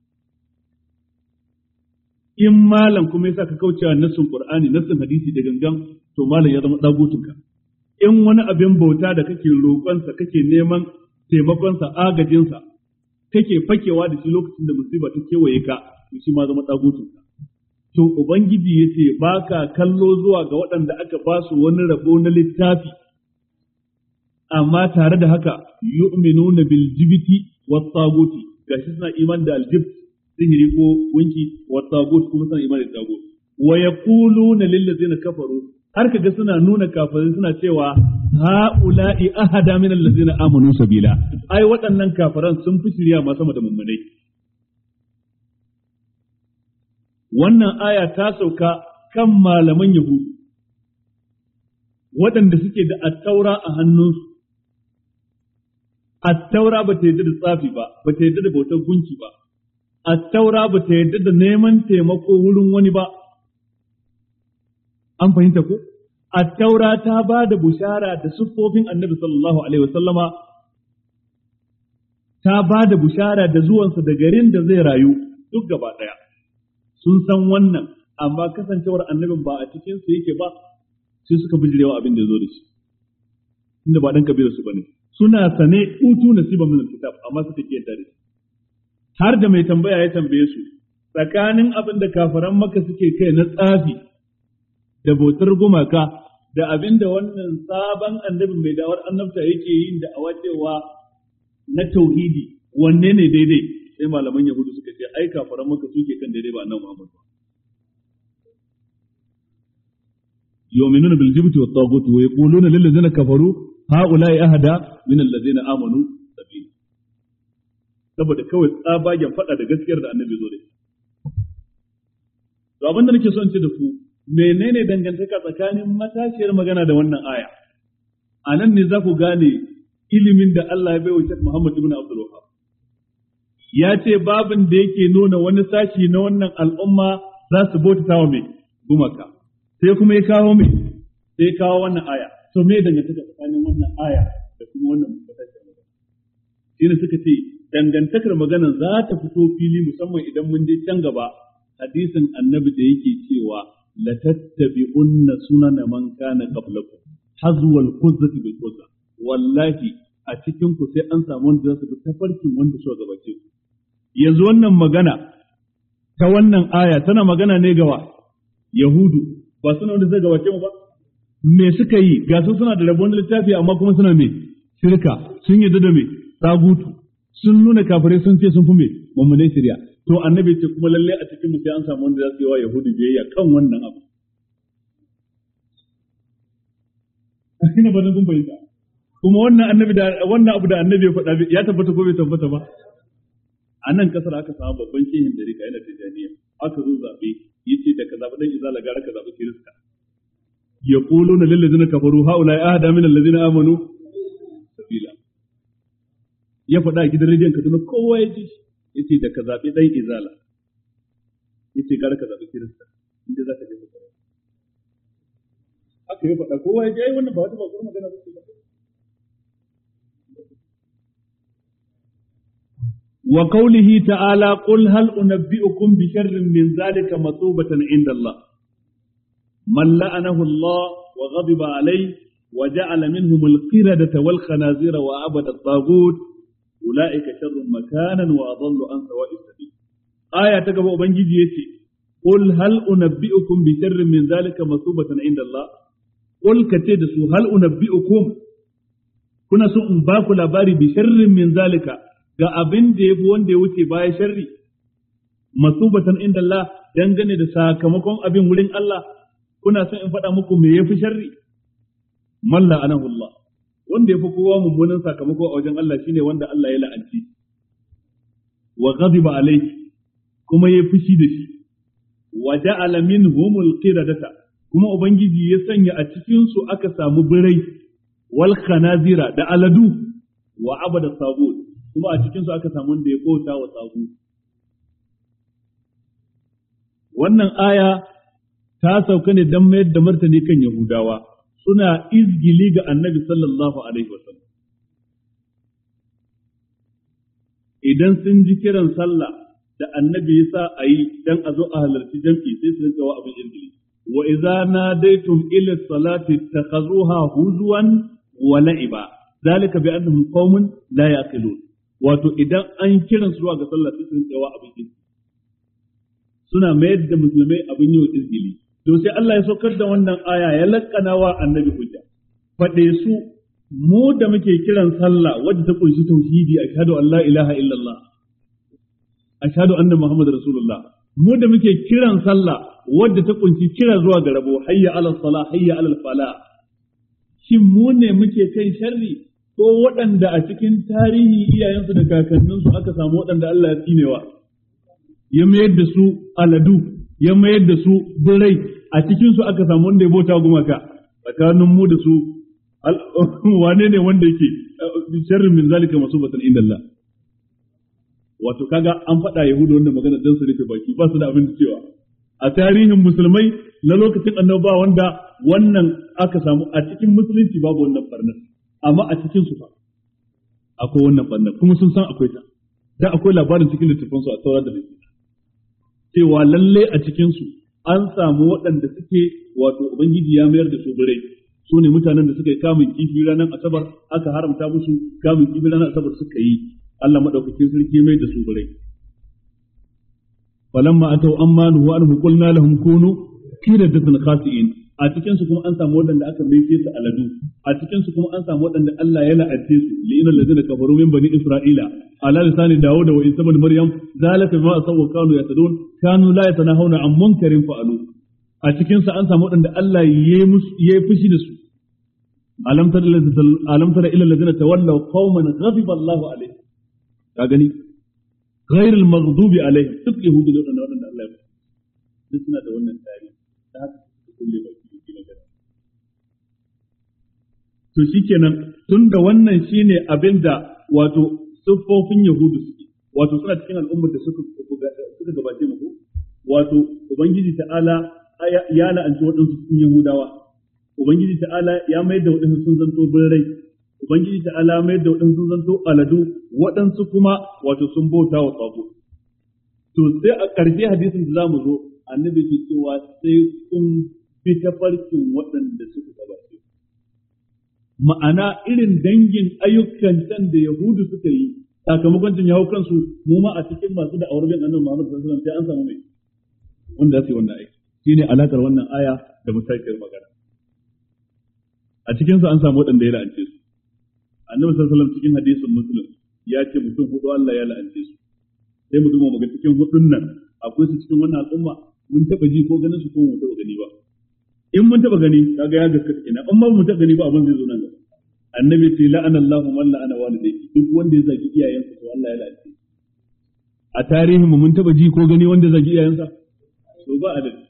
in malam kuma yasa ka kaucewa nassin Qur'ani nassin hadisi da gangan to malam ya zama dagutunka in wani abin bauta da kake roƙonsa kake neman taimakonsa agajinsa kake fakewa da shi lokacin da musiba ta kewaye ka to shi ma zama dagutunka to ubangiji yace baka kallo zuwa ga waɗanda aka ba su wani rabo na littafi amma tare da haka yu'minuna bil jibti wat taguti gashi suna iman da aljibt sihiri ko gunki wat tagut kuma suna iman da tagut wa yaquluna lil ladzina kafaru har kaga suna nuna kafirai suna cewa haula'i ahada min allazina amanu sabila ai waɗannan kafiran sun fi shirya ma sama da mummunai. Wannan aya ta sauka kan malaman yahudu waɗanda suke da attaura a hannunsu. Attaura ba ta yadda da tsafi ba, ba ta yadda da bautar gunki ba, attaura ba ta yadda da neman taimako wurin wani ba. An fahimta ko? Attaura ta ba da bushara da siffofin Annabi sallallahu alaihi wasallama, ta ba da bushara da zuwansa da garin da zai rayu duk gaba ɗaya. Sun san wannan, amma kasancewar annabin ba a cikinsu yake ba, sai suka bijirewa abin da ya zo da shi. Inda ba ɗan kabilarsu ba ne. Suna sane utu nasiban min kitab amma suka ki yadda da shi. Har da mai tambaya ya tambaye su, tsakanin abin da kafiran Makka suke kai na tsafi da bautar gumaka da abin da wannan sabon annabin mai dawar annabta yake yin da awacewa na tauhidi wanne ne daidai sai malaman yahudu suka ce ai kafiran Makka suke kan daidai ba annabi Muhammad ba yu'minuna bil jibti wat taghut wa yaquluna lil ladzina kafaru haula'i ahada min alladzina amanu sabila saboda kawai tsabagen fada da gaskiyar da annabi zo da shi to abinda nake so in ce da ku menene dangantaka tsakanin matashiyar magana da wannan aya anan ne za ku gane ilimin da Allah ya bai wa Sheikh Muhammad ibn Abdul Wahhab ya ce babin da yake nuna wani sashi na wannan al'umma za su bauta wa mai gumaka sai kuma ya kawo mai sai ya kawo wannan aya to me dangantaka tsakanin wannan aya da kuma wannan matashiyar magana shine suka ce dangantakar magana za ta fito fili musamman idan mun je can gaba hadisin annabi da yake cewa la tattabi'unna sunana man kana qablakum hazwal quzzati bil quzza wallahi a cikin ku sai an samu wanda za su bi tafarkin wanda suka gabace ku yanzu wannan magana ta wannan aya tana magana ne gawa yahudu ba suna wanda suka gabace mu ba me suka yi ga su suna da rabon littafi amma kuma suna me shirka sun yadda da me tagutu sun nuna kafirai sun ce sun fi me mummune shirya to annabi ce kuma lalle a cikin mu sai an samu wanda za su yi wa yahudu biyayya kan wannan abu ina ba nan kun bayyana kuma wannan annabi da wannan abu da annabi ya faɗa ya tabbata ko bai tabbata ba a nan kasar aka samu babban shehin da rika yana tijaniya aka zo zabe yace da ka zabi dan izala gara ka zabi kirista yaquluna lil ladzina kafaru haula ahda min alladzina amanu sabila ya faɗa a gidan rediyon Kaduna kowa ya ji yace da ka zabi dan izala yace gara ka zabi kirista inda zaka je ka aka yi faɗa kowa ya ji ai wannan ba wata ba kuma magana ba ce ba وقوله تعالى قل هل أنبئكم بشر من ذلك مثوبة عند الله من لعنه الله وغضب عليه وجعل منهم القردة والخنازير وعبد الطاغوت أولئك شر مكانا وأضل عن سواء السبيل آية تقبل بنجي يتي قل هل أنبئكم بشر من ذلك مثوبة عند الله قل كتدسوا هل أنبئكم كنا سوء باكو لباري بشر من ذلك ga abin da ya fi wanda ya wuce baya sharri masubatan inda Allah dangane da sakamakon abin wurin Allah kuna son in faɗa muku me yafi sharri malla anahu Allah wanda yafi kowa mummunan sakamako a wajen Allah shine wanda Allah ya la'anci wa ghadiba alayhi kuma ya fushi da shi wa ja'ala minhumul qiradata kuma ubangiji ya sanya a cikin su aka samu birai wal khanazira da aladu wa abada sabut kuma a cikinsu aka samu wanda ya kota wa tsagu. Wannan aya ta sauka ne don mayar da martani kan Yahudawa suna izgili ga annabi sallallahu Alaihi wasallam. Idan sun ji kiran sallah da annabi ya sa a yi don a zo a halarci jam'i sai su rinka wa abin izgili. Wa iza nadaitum ila salati takhazuha huzwan wa la'iba zalika bi annahum qaumun la yaqilun. Wato idan an kiran su zuwa ga sallah sai sun tsawa abin izgili suna mayar da musulmai abin yi wa izgili to sai Allah ya saukar da wannan aya ya lakkana wa annabi hujja faɗe su mu da muke kiran sallah wadda ta kunshi tauhidi ashhadu an la ilaha illallah ashhadu anna muhammadar rasulullah mu da muke kiran sallah wadda ta kunshi kira zuwa ga rabo hayya alal salah hayya alal falah shin mu ne muke kai sharri ko waɗanda a cikin tarihi iyayensu da kakanninsu aka samu waɗanda Allah ya tsinewa ya mayar da su aladu ya mayar da su birai a cikin su aka samu wanda ya bauta gumaka tsakanin mu da su wane ne wanda yake sharrin min zalika masubatan inda Allah wato kaga an faɗa yahudu wannan magana dan su rufe baki ba su da abin da cewa a tarihin musulmai na lokacin annabawa wanda wannan aka samu a cikin musulunci babu wannan barnar amma a cikin su fa akwai wannan barnar kuma sun san akwai ta da akwai labarin cikin littafin su a Taura da Injila cewa lalle a cikin su an samu waɗanda suke wato ubangiji ya mayar da su birai su ne mutanen da suka yi kamun kifi ranar asabar aka haramta musu kamun kifi ranar asabar suka yi Allah madaukakin sarki mai da su birai falamma atau amma nuhu anhu qulna lahum kunu qiradatan khasi'in a cikin su kuma an samu wadanda aka maishe su aladu a cikin su kuma an samu wadanda Allah ya la'ace su lina allazina kafaru min bani isra'ila ala lisani dawud wa isa ibn maryam zalika bima asaw kanu yatadun kanu la yatanahuna an munkarin fa'alu a cikin su an samu wadanda Allah yayi musu yayi fushi da su alam tara alam tara ila allazina tawallaw qauman ghadiba Allahu alaihim ka gani غير المغضوب عليهم duk yahudu da wadanda wadanda Allah ya duk suna da wannan tarihi da haka kulle baki da kina gaba to shikenan tunda wannan shine abinda wato siffofin yahudu suke wato suna cikin al'ummar da suka suka gabace mu wato ubangiji ta'ala ya la'anci wadansu cikin yahudawa ubangiji ta'ala ya mai da wadansu sun zanto birrai ubangiji ta'ala mai da wadansu sun zanto aladu wadansu kuma wato sun bauta wa tsago to sai a ƙarshe hadisin da zamu zo annabi ke cewa sai kun bi tafarkin waɗanda suka gabace ma'ana irin dangin ayyukan can da yahudu suka yi sakamakon cin yawo kansu mu ma a cikin masu da auren annabi Muhammad sallallahu alaihi wasallam sai an samu mai wanda zai wannan aiki shine alakar wannan aya da musakiyar magana a cikin su an samu waɗanda ya la'ance su annabi sallallahu alaihi wasallam cikin hadisin muslim ya ce mutum hudu Allah ya la'ance su sai mu duba muga cikin hudun nan akwai su cikin wannan al'umma mun taba ji ko ganin su ko mun taba gani ba in mun taba gani kaga ya gaskata kenan amma mun taba gani ba abin zai zo nan gaba annabi ce la'ana Allahu man la'ana walidayki duk wanda ya zagi iyayensa to Allah ya la'ance a tarihin mu mun taba ji ko gani wanda ya zagi iyayensa to ba adadi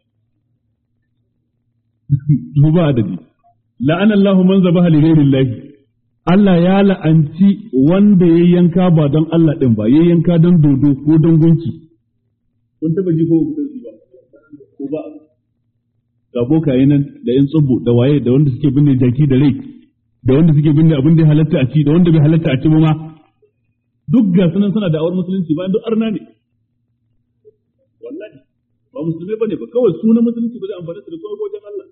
to ba adadi la'ana Allahu man zabaha li ghayrillahi Allah ya la'anci wanda ya yanka ba don Allah ɗin ba, ya yanka don dodo ko don gunki. Kun taɓa ji ko ku ɗauki ba? Ko ba? Ga bokaye nan da ‘yan tsubbo da waye da wanda suke binne jaki da rai, da wanda suke binne abin da ya halatta a ci, da wanda bai halatta a ci ba ma. Duk ga sunan suna da awar musulunci ba, duk arna ne. Wallahi, ba musulmai ba ne ba, kawai sunan musulunci ba zai amfani da su wajen Allah.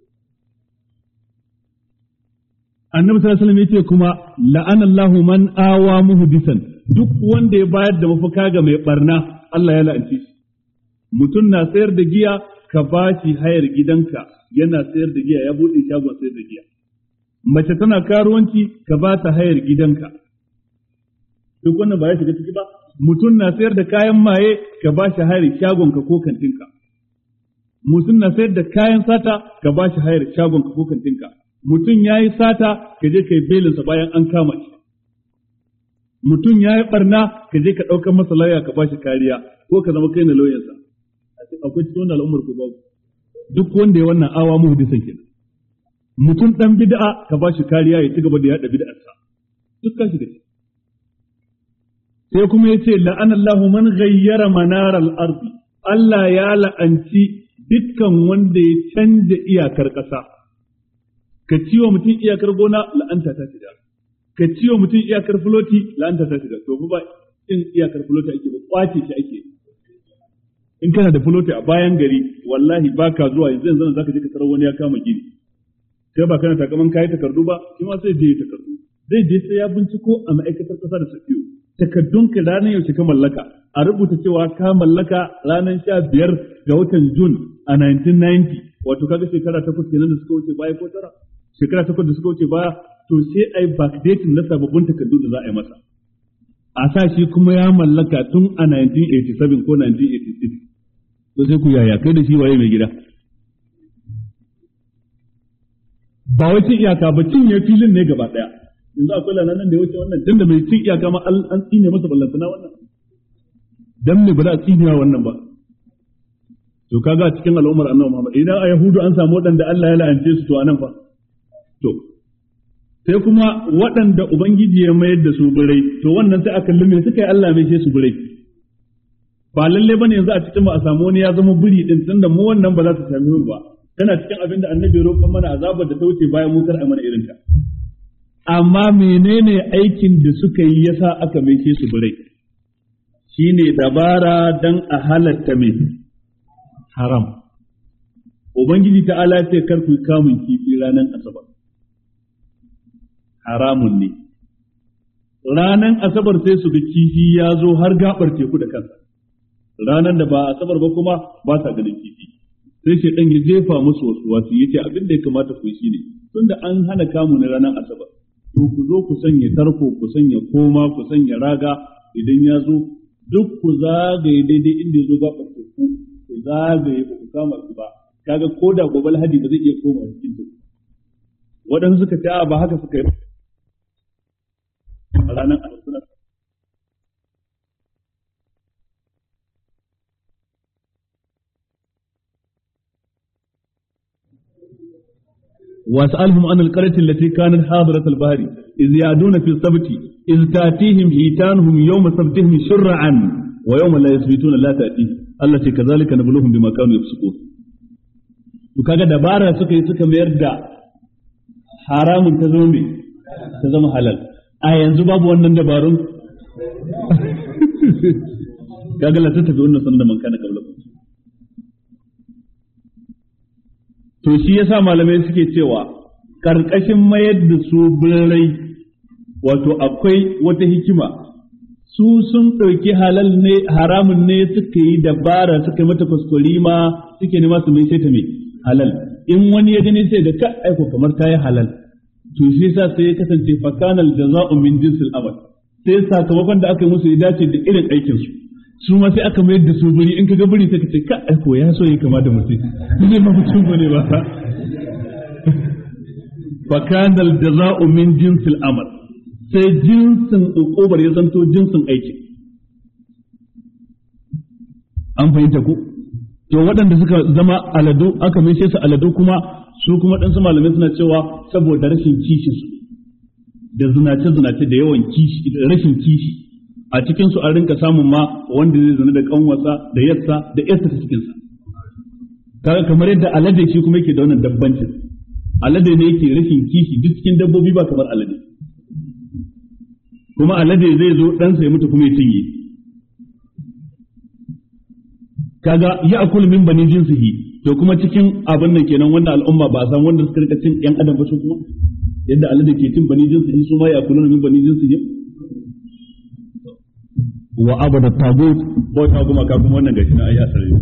Annabi sallallahu alaihi wasallam yace kuma la'ana Allahu man awa muhdisan duk wanda ya bayar da mafaka ga mai barna Allah ya la'anci shi mutum na sayar da giya ka bashi hayar gidanka yana sayar da giya ya bude shagon sayar da giya mace tana karuwanci ka ba ta hayar gidanka duk wannan ba ya shiga ciki ba mutum na sayar da kayan maye ka bashi hayar shagonka ko kantinka mutum na sayar da kayan sata ka bashi hayar shagonka ko kantinka mutum ya yi sata ka je ka yi belinsa bayan an kama shi mutum ya yi barna ka je ka ɗaukar masa lauya ka ba shi kariya ko ka zama kai na lauyansa akwai cikin wannan al'ummar ko babu duk wanda ya wannan awa muhdisan kenan mutum dan bid'a ka ba shi kariya ya ci gaba da yada bid'arsa duk ka shiga sai kuma yace la'ana Allahu man ghayyara manaral ardi Allah ya la'anci dukkan wanda ya canja iyakar ƙasa ka ciwo mutum iyakar gona la'anta ta shiga ka ciwo mutum iyakar floti la'anta ta shiga to ba in iyakar floti ake ba kwace shi ake in kana da floti a bayan gari wallahi baka zuwa yanzu yanzu zaka je ka tarar wani ya kama gini kai ba kana takaman kai takardu ba shi ma sai je takardu zai je sai ya binciko a ma'aikatar kasa da safiyo takardun ka ranar yaushe ka mallaka a rubuta cewa ka mallaka ranar sha biyar ga watan Jun a nineteen ninety wato kaga shekara takwas kenan da suka wuce baya ko tara shekara takwas da suka wuce baya to sai ai backdating na sababbin takardu da za a yi masa a sa shi kuma ya mallaka tun a nineteen eighty-seven ko nineteen eighty-six to sai ku yaya kai da shi waye mai gida ba wai cin iyaka ba cinye filin ne gaba daya yanzu akwai lanan da ya wuce wannan tunda mai cin iyaka ma an tsine masa ballantana wannan dan me ba za a tsinewa wannan ba to kaga cikin al'ummar annabi Muhammad idan a yahudu an samu waɗanda Allah ya la'ance su to anan fa to sai kuma waɗanda ubangiji ya mayar da su birai to wannan sai aka lume suka yi Allah mai shi su birai ba lalle bane yanzu a cikin ba a samu wani ya zama biri din tunda mu wannan ba za ta same mu ba tana cikin abin da annabi ya roƙa mana azabar da ta wuce bayan mu kar a mana irin ta amma menene aikin da suka yi yasa aka mai shi su birai shine dabara dan a halatta mai haram ubangiji ta'ala ce kar ku kamun kifi ranan asabar haramun ne ranan asabar sai su ga kifi ya zo har gabar teku da kansa ranan da ba asabar ba kuma ba sa ganin kifi sai shi dan ya jefa musu wasu wasu yace abin da ya kamata ku yi shine tunda an hana kamu na ranan asabar to ku zo ku sanya tarko ku sanya koma ku sanya raga idan ya zo duk ku zagaye daidai inda ya zo gabar teku ku zagaye ba ku kama shi ba kaga koda gobe Lahadi ba zai iya koma cikin teku waɗansu suka ce ba haka suka yi a ranar asabar واسألهم عن القرية التي كانت حاضرة البحر إذ يعدون في السبت إذ تأتيهم حيتانهم يوم سبتهم شرعا ويوم لا يسبتون لا تأتيهم التي كذلك نبلوهم بما كانوا يفسقون وكذا دبارة سكي سكي ميردا حرام تزومي تزوم حلال a yanzu babu wannan dabarun kaga la tattabi wannan sanan da man kana kabla to shi yasa malamai suke cewa karkashin mayar da su birrai wato akwai wata hikima su sun ɗauki halal ne haramun ne suka yi dabara suka mata kuskure ma suke nema su mai sai ta mai halal in wani ya gani sai da ka aiko kamar ta yi halal to shi yasa sai ya kasance fakanal jaza'u min jinsil amal sai sakamakon da aka yi musu ya dace da irin aikin su su ma sai aka mayar da su buri in kaga buri sai ka ce ka aiko ya so ya kama da mutum ne ma mutum bane ba fakanal jaza'u min jinsil amal sai jinsin ukubar ya zanto jinsin aikin an fahimta ko to waɗanda suka zama aladu aka mai su aladu kuma su kuma ɗansu malamai suna cewa saboda rashin kishin su da zinace-zinace da yawan kishi da rashin kishi a cikin su an rinka samun ma wanda zai zina da kanwasa da yassa da yassa ta cikin sa kaga kamar yadda alade shi kuma yake da wannan dabbancin alade ne yake rashin kishi duk cikin dabbobi ba kamar alade kuma alade zai zo ɗansa ya mutu kuma ya cinye kaga ya akulu min bani jinsihi to kuma cikin abin nan kenan wanda al'umma ba san wanda suka rika cin yan adam ba su kuma yadda alade ke cin bani jinsihi su ma ya akulu min bani jinsihi wa abada tagut bauta kuma ka kuma wannan gashi na ayi asali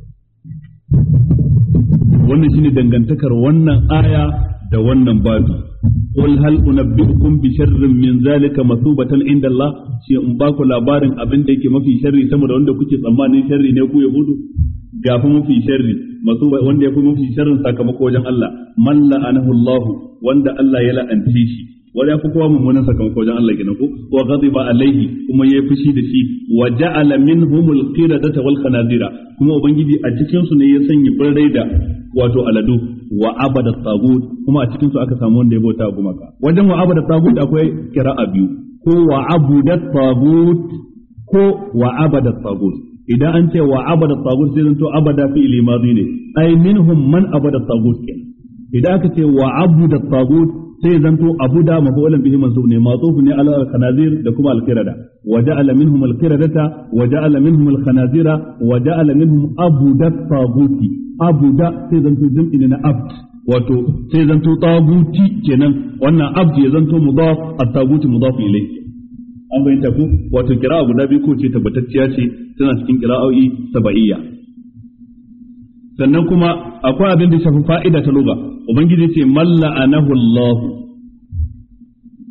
wannan shine dangantakar wannan aya da wannan babu qul hal unabbiukum bi sharrin min zalika masubatan inda Allah shi in ba ku labarin abin da yake mafi sharri sama da wanda kuke tsammanin sharri ne ku yahudu gafi mafi sharri masuba wanda yafi mafi sharrin sakamako wajen Allah man la'anahu Allah wanda Allah ya la'ance shi wanda yafi kowa mummunan sakamako wajen Allah kenan ko wa ghadiba alaihi kuma yayi fushi da shi wa ja'ala minhumul qiradata wal khanazira kuma ubangiji a cikin su ne ya sanya birrai da wato aladu wa abada tagut kuma a cikin su aka samu wanda ya bauta gumaka wajen wa abada tagut akwai qira'a biyu ko wa abudat tagut ko wa abada tagut idan an ce wa abada tagut sai zanto abada fi'li madi ne ay minhum man abada tagut kenan idan aka ce wa abudat tagut sai zanto abuda mafulan bihi mansub ne matuf ne ala al-khanazir da kuma al-qirada wa ja'ala minhum al-qiradata wa ja'ala minhum al-khanazira wa ja'ala minhum abudat taguti abuda sai zanto jam'i ne na abd wato sai zanto taguti kenan wannan abd ya zanto mudaf at-taguti mudaf ilayhi an bayyana ku wato kira'a guda biyu ko ce tabbatacciya ce tana cikin kira'o'i sab'iyya sannan kuma akwai abin da shafi fa'ida ta lugha ubangiji ce malla anahu Allah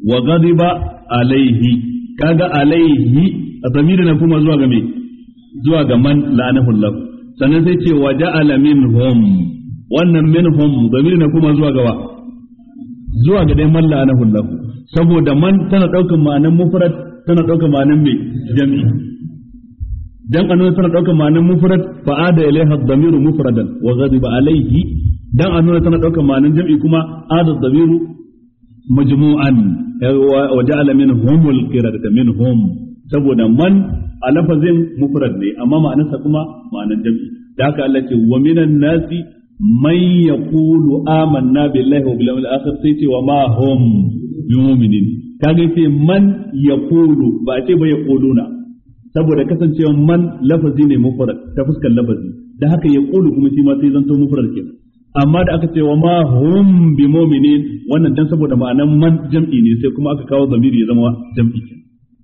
wa ghadiba alaihi kaga alaihi a zamirin na kuma zuwa ga me zuwa ga man la'anahu Allah sannan sai ce wa ja'ala minhum wannan minhum zamirin na kuma zuwa ga wa zuwa ga dai man la'anahu Allah saboda man tana daukar ma'anan mufrad tana daukar ma'anan me jami'i dan annabi tana daukar ma'anan mufrad fa'ada ilaiha ad-damiru mufradan wa ghadiba alaihi dan annabi tana daukar ma'anan jami'i kuma ada ad-damiru majmu'an wa ja'ala minhum al-qiradata minhum saboda man a lafazin mufrad ne amma ma'anarsa kuma ma'anan jami'i da haka Allah ce wa minan nasi man yaqulu amanna billahi wa bil yawmil akhir sai ce wa ma hum bimu'minin kaga ce man yaqulu ba ce ba yaquluna saboda kasancewa man lafazi ne mufrad ta fuskar lafazi da haka yaqulu kuma shi ma sai zanto mufrad kenan amma da aka ce wa ma hum bimu'minin wannan dan saboda ma'anan man jam'i ne sai kuma aka kawo zamiri ya zama jam'i kenan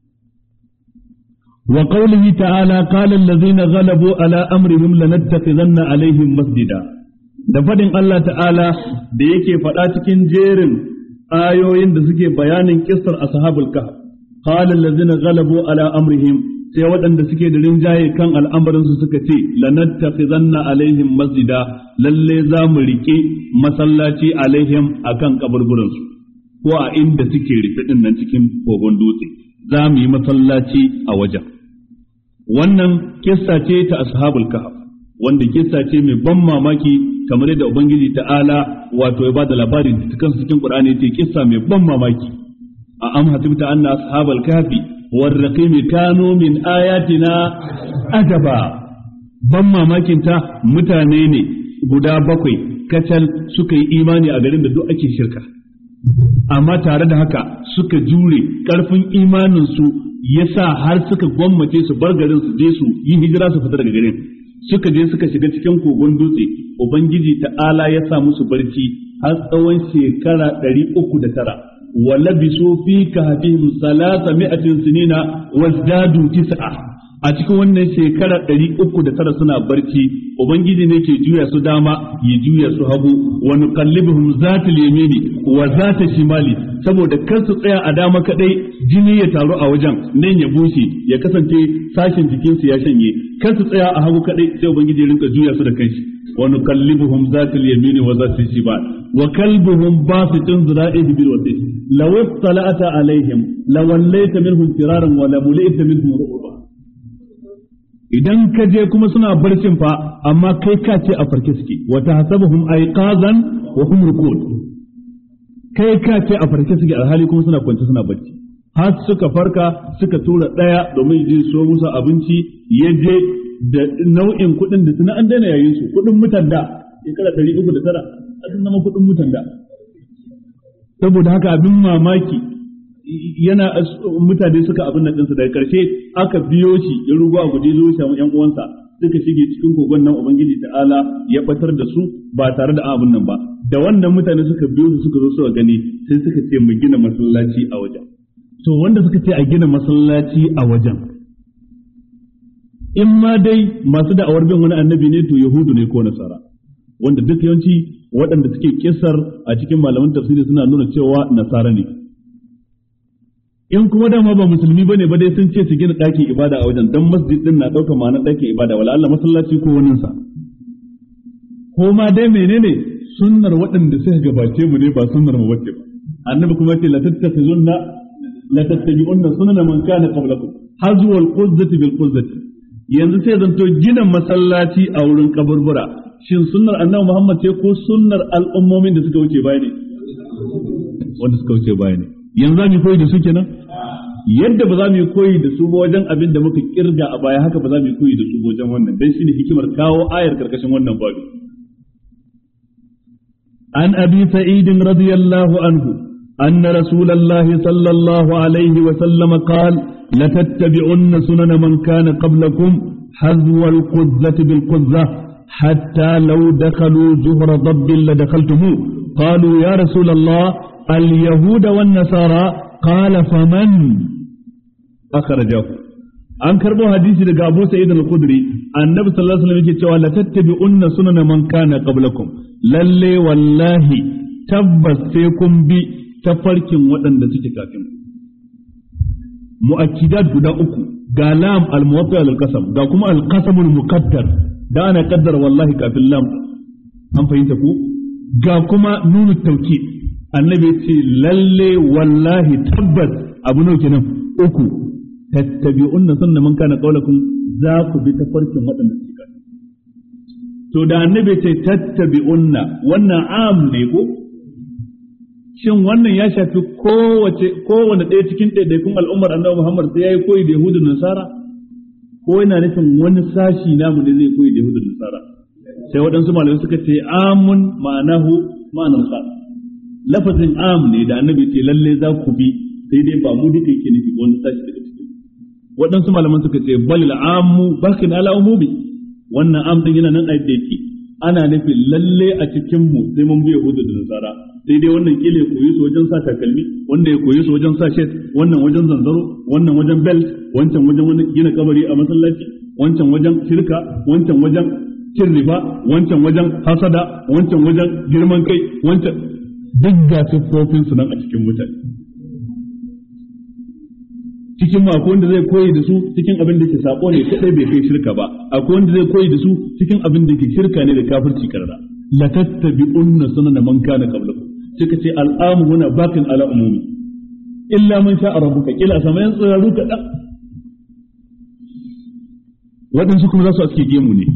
wa qawlihi ta'ala qala allazina ghalabu ala amrihim lanattakhizanna alaihim masjida da fadin Allah ta'ala da yake fada cikin jerin ayoyin da suke bayanin kissar ashabul kahf qala allazina ghalabu ala amrihim sai waɗanda suke da rinjaye kan al'amarin su suka ce lanattakhizanna alaihim masjida lalle za mu rike masallaci alaihim akan kaburburan su ko a inda suke rufe din nan cikin kogon dutse za mu yi masallaci a wajen wannan kissa ce ta ashabul kahf wanda kissa ce mai ban mamaki kamar yadda ubangiji ta'ala wato ya bada labarin cikin cikin qur'ani ce kissa mai ban mamaki a am hasibta anna ashabul kahfi war raqim kanu min ayatina ajaba ban mamakin ta mutane ne guda bakwai kacal suka yi imani a garin da duk ake shirka amma tare da haka suka jure karfin imanin su yasa har suka gwammace su bar garin su je su yi hijira su fita daga garin suka je suka shiga cikin kogon dutse ubangiji ta'ala ya sa musu barci har tsawon shekara ɗari uku da tara wa labisu fi kahfihim salasa mi'atin sinina wazdadu tis'a a cikin wannan shekara ɗari uku da tara suna barci ubangiji ne ke juya su dama ya juya su hagu wa nuqallibuhum zatal yamini wa zata shimali saboda kar su tsaya a dama kadai jini ya taru a wajen nan ya bushe ya kasance sashin jikinsu ya shanye kar su tsaya a hagu kadai sai ubangiji ya rinka juya su da kanshi wa nuqallibuhum zatal yamini wa zatal shimal wa kalbuhum basitun zira'ihi bil wasit law ittala'ata alaihim lawallayta minhum firaran wa lamulita minhum ru'ba idan ka je kuma suna barcin fa amma kai ka ce a farke suke wa tahsabuhum ayqazan wa hum ruqud kai ka ce a farke suke alhali kuma suna kwance suna barci har suka farka suka tura daya domin je so musu abinci ya je da nau'in kuɗin da tuna an daina yayin su kuɗin mutanda shekara ɗari uku da tara a sun zama kuɗin mutanda saboda haka abin mamaki yana mutane suka abin nan ɗinsa daga ƙarshe aka biyo shi ya rugo a guje zo samu ƴan uwansa suka shige cikin kogon nan ubangiji ta'ala ya batar da su ba tare da abin nan ba da wannan mutane suka biyo su suka zo suka gani sai suka ce mu gina masallaci a wajen to wanda suka ce a gina masallaci a wajen in ma dai masu da'awar bin wani annabi ne to yahudu ne ko nasara wanda duk yawanci waɗanda suke kissar a cikin malaman tafsiri suna nuna cewa nasara ne in kuma dama ba musulmi bane ba dai sun ce su gina ɗakin ibada a wajen dan masjid din na ɗaukar ma'anar ɗakin ibada wala Allah masallaci ko wani sa ko ma dai menene sunnar waɗanda suka gabace mu ne ba sunnar mu bace ba annabi kuma ce la tattakhizunna la tattabi'unna sunana man kana qablakum hazwal quzzati bil quzzati yanzu sai zanto gina masallaci a wurin kaburbura shin sunnar annabi Muhammad ce ko sunnar al'ummomin da suka wuce baya ne wanda suka wuce baya ne yanzu za mu koyi da su kenan yadda ba za mu koyi da su ba wajen abin da muka kirga a baya haka ba za mu koyi da su wajen wannan dan shine hikimar kawo ayar karkashin wannan babu an abi sa'id radiyallahu anhu anna rasulullahi sallallahu alaihi wa sallam qala la tattabi'unna sunana man kana qablakum hazwa al-quzzati bil quzzah hatta law dakhalu zuhra dabbin la dakhaltumu qalu ya rasulullah اليهود والنصارى قال فمن أخرجه an karbo hadisi daga Abu Sa'id al-Khudri annabi sallallahu alaihi wasallam yake cewa la tattabi'unna sunana man kana qablakum lalle wallahi tabbas sai kun bi tafarkin waɗanda suke kafin mu'akkidat guda uku ga lam al-muwatta al-qasam ga kuma al-qasam al-muqaddar da ana kaddara wallahi kafin lam an fahimta ku ga kuma nunu tawkid annabi ce lalle wallahi tabbas abu ne kenan uku tattabi'unna sunna man kana qawlakum za ku bi tafarkin waɗanda suke kafin to da annabi ce tattabi'unna wannan am ne ko shin wannan ya shafi kowace kowane ɗaya cikin ɗaiɗaikun al'ummar annabi Muhammad sai yayi koyi da Yahudu da Nasara ko yana nufin wani sashi namu ne zai koyi da Yahudu da Nasara sai waɗansu malamai suka ce amun ma'anahu ma'anar khas lafazin am ne da annabi ce lalle za ku bi sai dai ba mu duka yake nufi wani sashi daga cikin waɗansu malaman suka ce balil amu bakin ala umumi wannan am din yana nan a yadda yake ana nufin lalle a cikin mu sai mun bi Yahudu da Nasara sai dai wannan kila ya koyi su wajen sa takalmi wanda ya koyi su wajen sa shet wannan wajen zanzaro wannan wajen belt wancan wajen wani gina kabari a masallaci wancan wajen shirka wancan wajen cin riba wancan wajen hasada wancan wajen girman kai wancan duk ga siffofin su nan a cikin mutane cikin ma akwai wanda zai koyi da su cikin abin da ke sako ne kadai bai kai shirka ba akwai wanda zai koyi da su cikin abin da ke shirka ne da kafirci karara la tattabi'unna sunana man kana qablakum suka ce al'amu huna bakin ala umumi illa man sha'a rabbuka kila a samayin tsiraru kaɗan waɗansu kuma za su aske gemu ne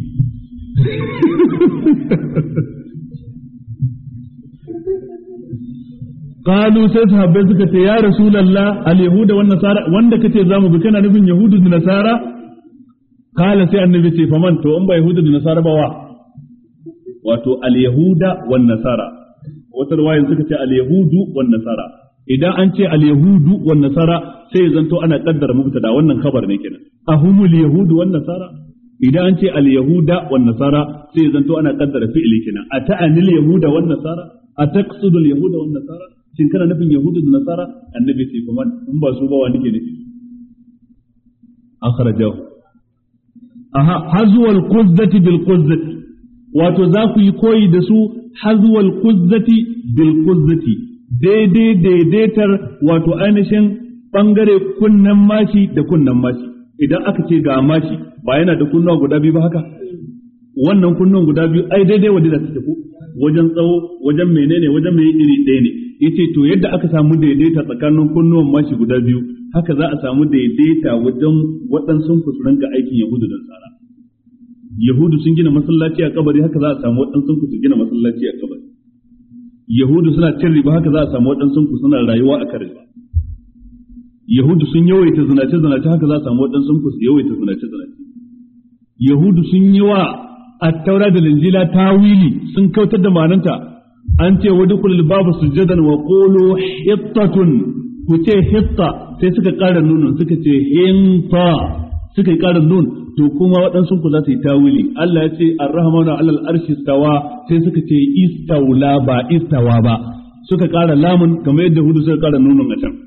qalu sai sahabbai suka ce ya rasulullah al-yahuda wan nasara wanda kace zamu bi kana nufin yahudu da nasara qala sai annabi ce faman to in ba yahudu da nasara ba wa wato al-yahuda wan nasara wata riwayan suka ce al-yahudu wan nasara idan an ce al-yahudu wan nasara sai zanto ana kaddara mubtada wannan khabar ne kenan ahumul yahudu wan nasara idan an ce al-yahuda wan nasara sai zanto ana kaddara fi'li kenan ata'anil yahuda wan nasara ataqsidu al-yahuda wan nasara shin kana nufin yahudu da nasara annabi sai kuma in ba su ba wa nake nufi akhrajahu aha hazwal quzzati bil quzzati wato za ku yi koyi da su hazwal quzzati bil quzzati daidai daidaitar wato ainihin bangare kunnan mashi da kunnan mashi idan aka ce ga mashi ba yana da kunnuwa guda biyu ba haka wannan kunnuwan guda biyu ai daidai wadda za su tafi wajen tsawo wajen menene wajen mai iri ɗaya ne yace to yadda aka samu daidaita tsakanin kunnuwan mashi guda biyu haka za a samu daidaita wajen waɗansu kusuran ga aikin yahudu da tsara yahudu sun gina masallaci a kabari haka za a samu waɗansu su gina masallaci a kabari yahudu suna cin riba haka za a samu waɗansu ku suna rayuwa a kan riba yahudu sun yawaita zinace zinace haka za a samu waɗansu ku su yawaita zinace zinace yahudu sun yi wa at-taura da linjila tawili sun kautar da ma'ananta an ce wadkhulul babu sujadan wa qulu hittatun ku ce hitta sai suka ƙara nunun suka ce hinta suka yi ƙara nun to kuma waɗansu ku za su yi tawili Allah ya ce ar-rahmanu alal arshi istawa sai suka ce istawla ba istawa ba suka ƙara lamun kamar yadda hudu suka ƙara nunun a can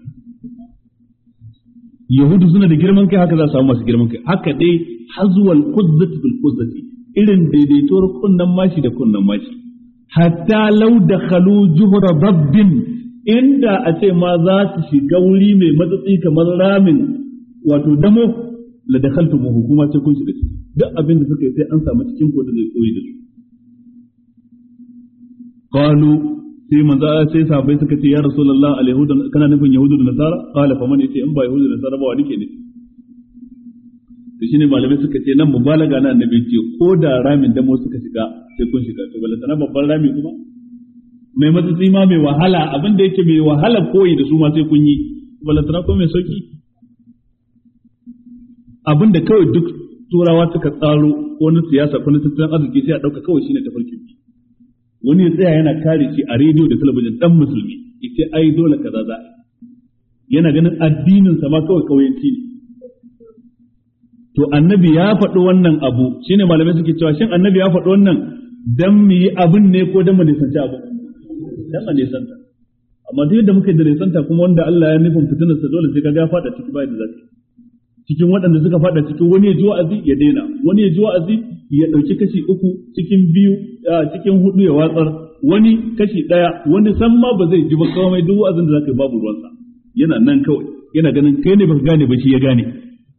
yahudu suna da girman kai haka za su samu masu girman kai haka dai hazwal quzzati bil quzzati irin daidaituwar kunnan mashi da kunnan mashi hatta law dakhalu juhra dabbin inda a ce ma za su shiga wuri mai matsatsi kamar ramin wato damo la dakhaltum hukuma sai kun shiga ciki duk abin da suka yi sai an samu cikin ko da zai koyi da su qalu sai manzo sai sahabbai suka ce ya rasulullah al-yahud kana nufin yahudu da nasara qala fa man yace in ba yahudu da nasara ba wa nake ne to shine malamai suka ce nan mubalaga na annabi ce ko da ramin damo suka shiga sai kun shiga to balantana babban rami kuma mai matsatsi ma mai wahala abin da yake mai wahala koyi da su ma sai kun yi balantana ko mai sauki abin da kawai duk turawa suka tsaro ko na siyasa ko na tattalin arziki sai a dauka kawai shine tafarkin bi wani ya tsaya yana kare shi a rediyo da talabijin dan musulmi yace ai dole kaza za yana ganin addinin sa ma kawai kauyanci ne to annabi ya faɗi wannan abu shine malamai suke cewa shin annabi ya faɗi wannan dan mu yi abin ne ko dan mu nisanci abu dan mu nisanta amma duk yadda muke da nisanta kuma wanda Allah ya nufin fitinar sa dole sai kaga ya faɗa ciki bai da zaka cikin waɗanda suka faɗa cikin wani ya ji wa'azi ya daina wani ya ji wa'azi ya ɗauki kashi uku cikin biyu cikin hudu ya watsar wani kashi daya wani san ma ba zai ji ba kawai duk wa'azin da zaka yi babu ruwansa yana nan kawai yana ganin kai ne baka gane ba shi ya gane.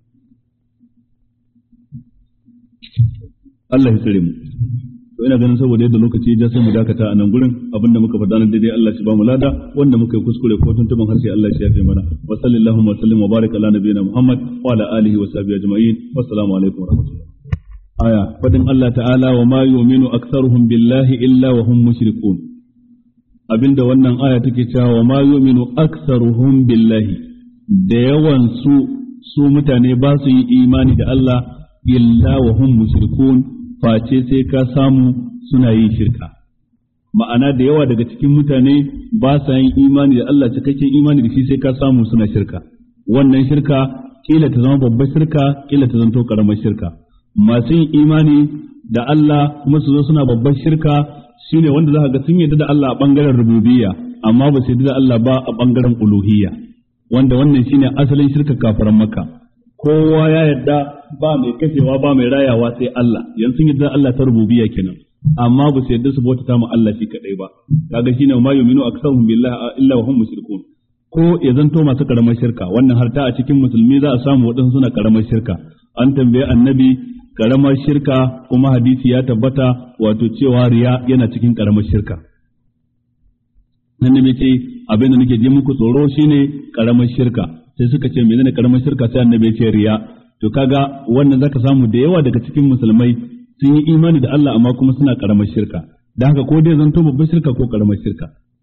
Allah ya tsare mu. To ina ganin saboda yadda lokaci ya sai mu dakata a nan gurin abinda muka faɗa nan daidai Allah shi ba mu lada wanda muka yi kuskure ko tuntuban harshe Allah shi ya fi mana. Wa sallallahu wa sallim wa baraka ala nabiyina Muhammad wa ala alihi wa sahbihi ajma'in. Wassalamu alaikum wa rahmatullahi. Aya fadin Allah ta'ala wa ma yu'minu aktsaruhum billahi illa wa hum mushrikun. Abinda wannan aya take cewa wa ma yu'minu aktsaruhum billahi da yawan su su mutane ba su yi imani da Allah illa wa hum mushrikun face sai ka samu suna yin shirka. Ma'ana da yawa daga cikin mutane ba sa yin imani da Allah cikakken imani da shi sai ka samu suna shirka. Wannan shirka kila ta zama babbar shirka kila ta zanto karamar shirka. Masu yin imani da Allah kuma su zo suna babbar shirka shine wanda za ka ga sun yarda da Allah a bangaren rububiyya amma ba su yarda da Allah ba a bangaren uluhiyya wanda wannan shine asalin shirka kafiran Makka. Kowa ya yarda ba mai kashewa ba mai rayawa sai Allah yanzu sun yarda Allah ta rububiyya kenan amma ba su yarda su bauta ma Allah shi kadai ba kaga shine ma yu'minu aktsaruhum billahi illa wa hum mushrikun ko ya zanto masu karamar shirka wannan har ta a cikin musulmi za a samu wadansu suna karamar shirka an tambaye annabi karamar shirka kuma hadisi ya tabbata wato cewa riya yana cikin karamar shirka annabi ce abin da nake ji muku tsoro shine karamar shirka sai suka ce menene karamar shirka sai annabi ya ce riya to kaga wannan zaka samu da yawa daga cikin musulmai sun yi imani da Allah amma kuma suna karamar shirka dan haka ko dai zanto babbar shirka ko karamar shirka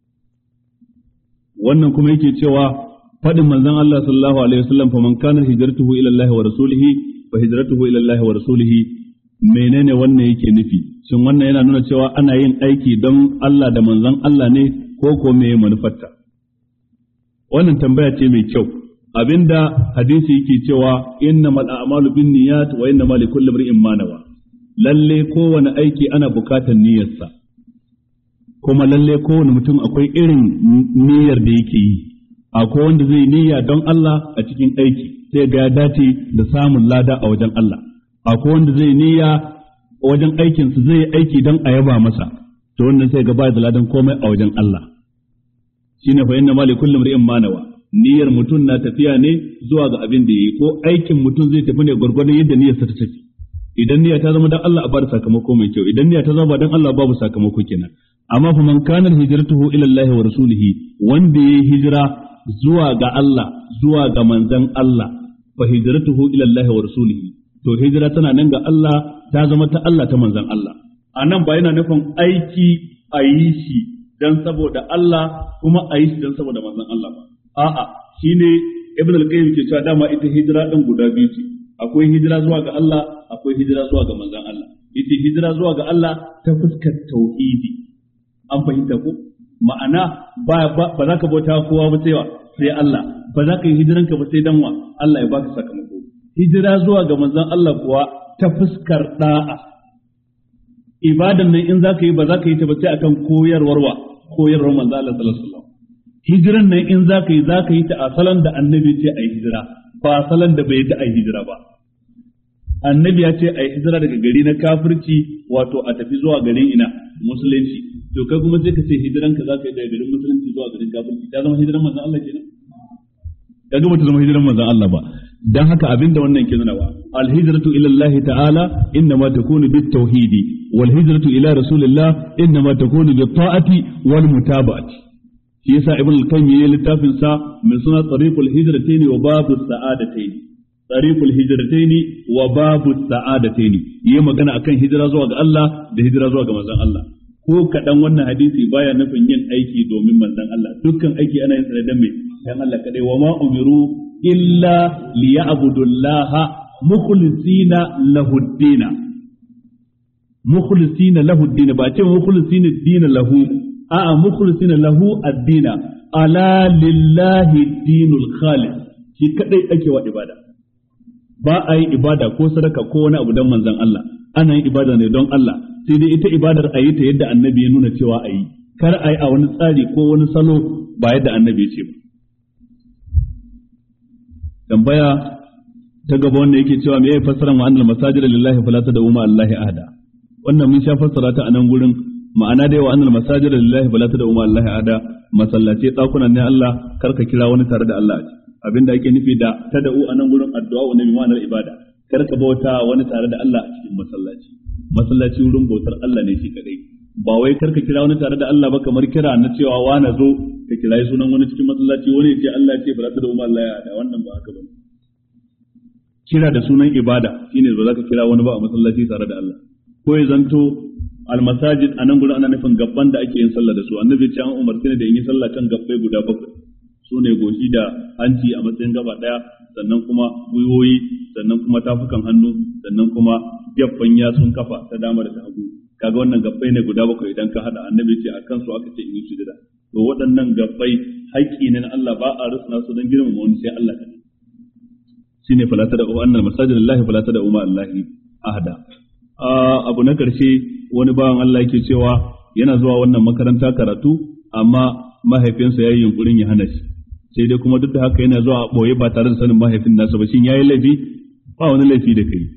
wannan kuma yake cewa fadin manzon Allah sallallahu alaihi wasallam fa man kana hijratuhu ila Allah wa rasulihi fa hijratuhu ila Allah wa rasulihi menene wannan yake nufi shin wannan yana nuna cewa ana yin aiki don Allah da manzon Allah ne ko ko meye manufarta wannan tambaya ce mai kyau abinda hadisi yake cewa innamal a'malu binniyat wa innamal likulli imrin ma nawa lalle kowane aiki ana bukatar niyyarsa kuma lalle kowane mutum akwai irin niyyar da yake yi akwai wanda zai niyya don Allah a cikin aiki sai ga ya dace da samun lada a wajen Allah akwai wanda zai niyya wajen aikin su zai aiki don a yaba masa to wannan sai ga ba da ladan komai a wajen Allah shine fa innamal likulli imrin ma nawa niyyar mutum na tafiya ne zuwa ga abin da yayi ko aikin mutum zai tafi ne gurgurdan yadda niyyarsa ta tafi idan niyya ta zama dan Allah a bar sakamako mai kyau idan niyya ta zama ba dan Allah babu sakamako kenan amma fa man kana hijratuhu ila Allah wa rasulihi wanda yayi hijira zuwa ga Allah zuwa ga manzon Allah fa hijratuhu ila Allah wa rasulihi to hijira tana nan ga Allah ta zama ta Allah ta manzon Allah anan ba yana nufin aiki a yi shi dan saboda Allah kuma a yi shi dan saboda manzon Allah ba a'a shine ibn al-qayyim ke cewa dama ita hijira din guda biyu ce akwai hijira zuwa ga Allah akwai hijira zuwa ga manzon Allah ita hijira zuwa ga Allah ta fuskar tauhidi an fahimta ko ma'ana ba ba za ka bauta kowa ba sai wa sai Allah ba za ka yi hijiranka ba sai dan wa Allah ya baka sakamako hijira zuwa ga manzon Allah kuwa ta fuskar da'a ibadan nan in za ka yi ba za ka yi ta ba sai akan koyarwar wa koyarwar manzon Allah sallallahu alaihi wasallam hijiran nan in za ka yi za ka yi ta a salon da annabi ce a yi hijira ba salon da bai ta a yi hijira ba annabi ya ce a yi hijira daga gari na kafirci wato a tafi zuwa garin ina musulunci to kai kuma sai ka ce hijiran ka za ka yi daga garin musulunci zuwa garin kafirci ta zama hijiran manzon Allah kenan kaga ba ta zama hijiran manzon Allah ba dan haka abinda wannan ke nunawa al hijratu ila Allah ta'ala inma takunu bit tauhidi wal hijratu ila rasulillah inma takunu bit ta'ati wal mutaba'ati shi yasa ibn al-qayyim yayin littafin sa mai suna tariqul hijratayn wa babus sa'adatayn tariqul hijratayn wa babus sa'adatayn yayin magana akan hijira zuwa ga Allah da hijira zuwa ga manzon Allah ko kadan wannan hadisi baya nufin yin aiki domin manzon Allah dukkan aiki ana yin sa dan me dan Allah kadai wa ma umiru illa liya'budullaha mukhlisina lahu ad-din mukhlisina lahu ad-din ba ce mukhlisina ad-din lahu a'a mukhlisina lahu ad-din ala lillahi ad-dinul khalis shi kadai ake wa ibada ba a yi ibada ko sadaka ko wani abu dan manzon Allah ana yin ibada ne don Allah sai dai ita ibadar a yi ta yadda annabi ya nuna cewa a yi kar a yi a wani tsari ko wani salo ba yadda annabi ya ce ba tambaya ta gaba wanda yake cewa me ya fassara wa annal masajida lillahi fala tad'u ma allahi ahada wannan mun sha fassara ta a nan gurin ma'ana dai wa annal masajida lillahi fala tad'u ma allahi ahada, masallaci dakunan ne Allah karka kira wani tare da Allah. Abinda ake nufi da tad'u anan gurin addu'a ne bi ma'anar ibada, karka bauta wani tare da Allah a cikin masallaci. Masallaci wurin bautar Allah ne shi kadai, ba wai karka kira wani tare da Allah ba kamar kira na cewa wa na zo ka kira sunan wani cikin masallaci wani ya ce Allah ya ce fala tad'u ma allahi ahada, wannan ba haka bane. Kira da sunan ibada shine ba za ka kira wani ba a masallaci tare da Allah. Ko ya zanto almasajid a nan gurin ana nufin gabban da ake yin sallah da su. Annabi ce an umarci ne da yin sallah kan gabbai guda bakwai, su ne goshi da hanci a matsayin gaba daya, sannan kuma gwiwoyi, sannan kuma tafukan hannu, sannan kuma gaffan yatsun kafa ta dama da ta hagu. Kaga wannan gabbai ne guda bakwai idan ka hada. Annabi ce a kansu aka ce in yi sujada. To waɗannan gabbai haƙƙi ne na Allah, ba a rusuna su don girmama wani sai Allah kadai. Shine fala tad'u annal masajida lillahi fala tad'u ma allahi ahada. Abu na karshe, wani bawan Allah yake cewa yana zuwa wannan makaranta karatu amma mahaifinsa yayi yunkurin ya hana shi, sai dai kuma duk da haka yana zuwa a boye ba tare da sanin mahaifin nasa ba. Shin yayi laifi? Ba wani laifi da kai.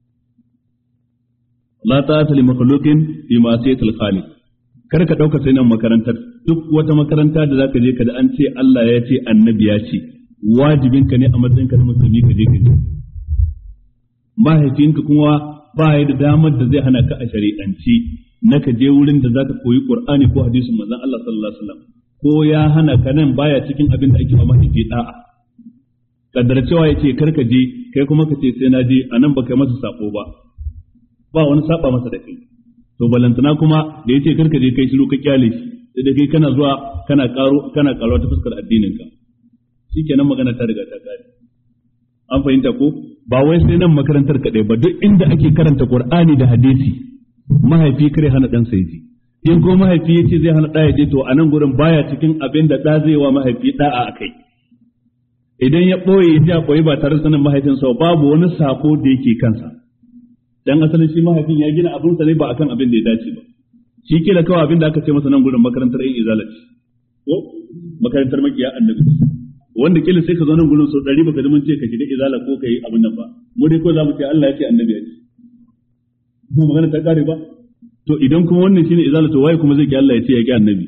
La ta'ata li makhluqin fi ma'siyatil khaliq. Kar ka dauka sai nan makarantar, duk wata makaranta da zaka je ka da an ce Allah ya ce annabi ya ce, wajibinka ne a matsayinka na musulmi ka je ka je. Mahaifinka kuma ba ya da damar da zai hana ka a shari'anci na ka je wurin da zaka koyi Qur'ani ko hadisin manzon Allah sallallahu alaihi wasallam, ko ya hana ka nan baya cikin abin da ake ba mahaifi da'a. Kaddar cewa yace kar ka je, kai kuma ka ce sai na je, anan ba kai masa sako ba, ba wani saba masa da kai. To balantana kuma da yace kar ka je kai shiru ka kyale shi, sai da kai kana zuwa kana karo kana karo ta fuskar addinin ka. Shikenan magana ta riga ta kare. An fahimta ko? Ba wai sai nan makarantar kaɗai ba, duk inda ake karanta Qur'ani da hadisi, mahaifi kare hana ɗan sai ji. In ko mahaifi yace zai hana ɗa ya je, to a nan gurin baya cikin abin da ɗa zai wa mahaifi ɗa'a a kai. Idan ya ɓoye ya ji a ɓoye ba tare da sanin mahaifinsa ba, babu wani sako da yake kansa. Dan asalin shi mahaifin ya gina abinsa ne ba akan abin da ya dace ba. Shi kila kawai abin da aka ce masa nan gurin makarantar yin izalaci, ko makarantar makiya annabi, wanda kila sai ka zo nan gurin sau ɗari baka zama ce ka shiga izala ko ka yi abin nan ba. Mu dai ko za mu ce Allah ya ce annabi ya ce, kuma magana ta kare ba. To idan kuma wannan shine izala, to waye kuma zai ki Allah ya ce ya ki annabi?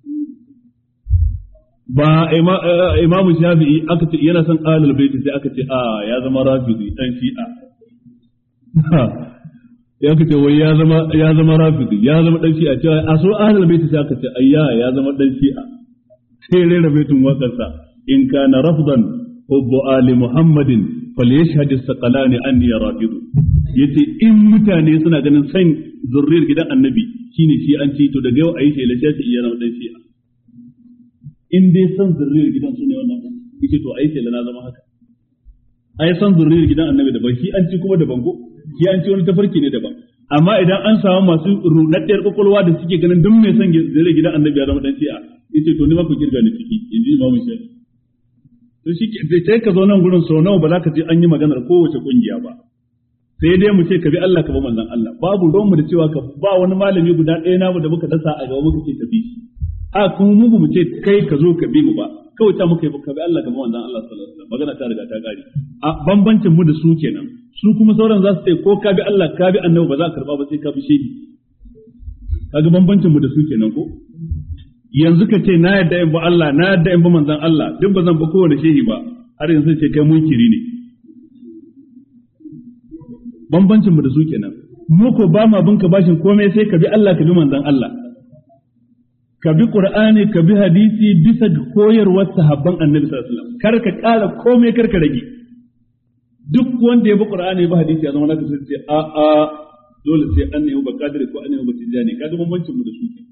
Ba imamu Shafi'i aka ce yana son ahlul bait, sai aka ce a ya zama rafidi dan shi'a. Ya kace wai ya zama ya zama rafidi ya zama dan shi'a, cewa a so ahlul bait sai aka ce ayya ya zama dan shi'a. Sai rera baitun waƙarsa, in kana rafdan hubbu ali muhammadin falyashhad as-saqalani anni rafidu. Yace in mutane suna ganin san zurriyar gidan annabi shine shi an ci, to daga yau ayi sai lashe iya zama dan shi'a. In dai san zurriyar gidan su ne wannan, yace to ayi sai na zama haka. Ai san zurriyar gidan annabi daban, shi an ci kuma daban ko shi an ci wani tafarki ne daban. Amma idan an samu masu rudaddiyar kokolwa da suke ganin duk mai san zurriyar gidan annabi ya zama dan shi'a, yace to ni ma ku kirga ni ciki, inji imamu Shafi'i. To shi sai ka zo nan gurin sau nawa ba za ka ce an yi maganar kowace kungiya ba, sai dai mu ce ka bi Allah ka bi manzon Allah. Babu ruwanmu da cewa ka ba wani malami guda ɗaya namu da muka dasa a gaba muka ce ka bi shi, a kuma mu mu ce kai ka zo ka bi mu ba, kawai ta muka yi ka bi Allah ka bi manzon Allah sallallahu alaihi wasallam. Magana ta riga ta kare. A bambancin mu da su kenan, su kuma sauran za su ce ko ka bi Allah ka bi annabi ba za ka karba ba sai ka bi shehi. Kaga bambancin mu da su kenan ko? Yanzu ka ce na yadda in ba Allah, na yadda in ba manzon Allah, duk ba zan ba kowane shehi ba, har yanzu ce kai munkiri ne. Bambancin mu da su kenan. Mu ko ba ma binka bashin komai, sai ka bi Allah ka bi manzon Allah, ka bi Qur'ani ka bi hadisi bisa ga koyarwar sahabban Annabi sallallahu alaihi wasallam. Kar ka ƙara komai, kar ka rage. Duk wanda ya bi Qur'ani ya bi hadisi ya zama naka sai ce a a dole sai an nemi ba kadiri ko an nemi ba tijani. Kaga bambancin mu da su kenan.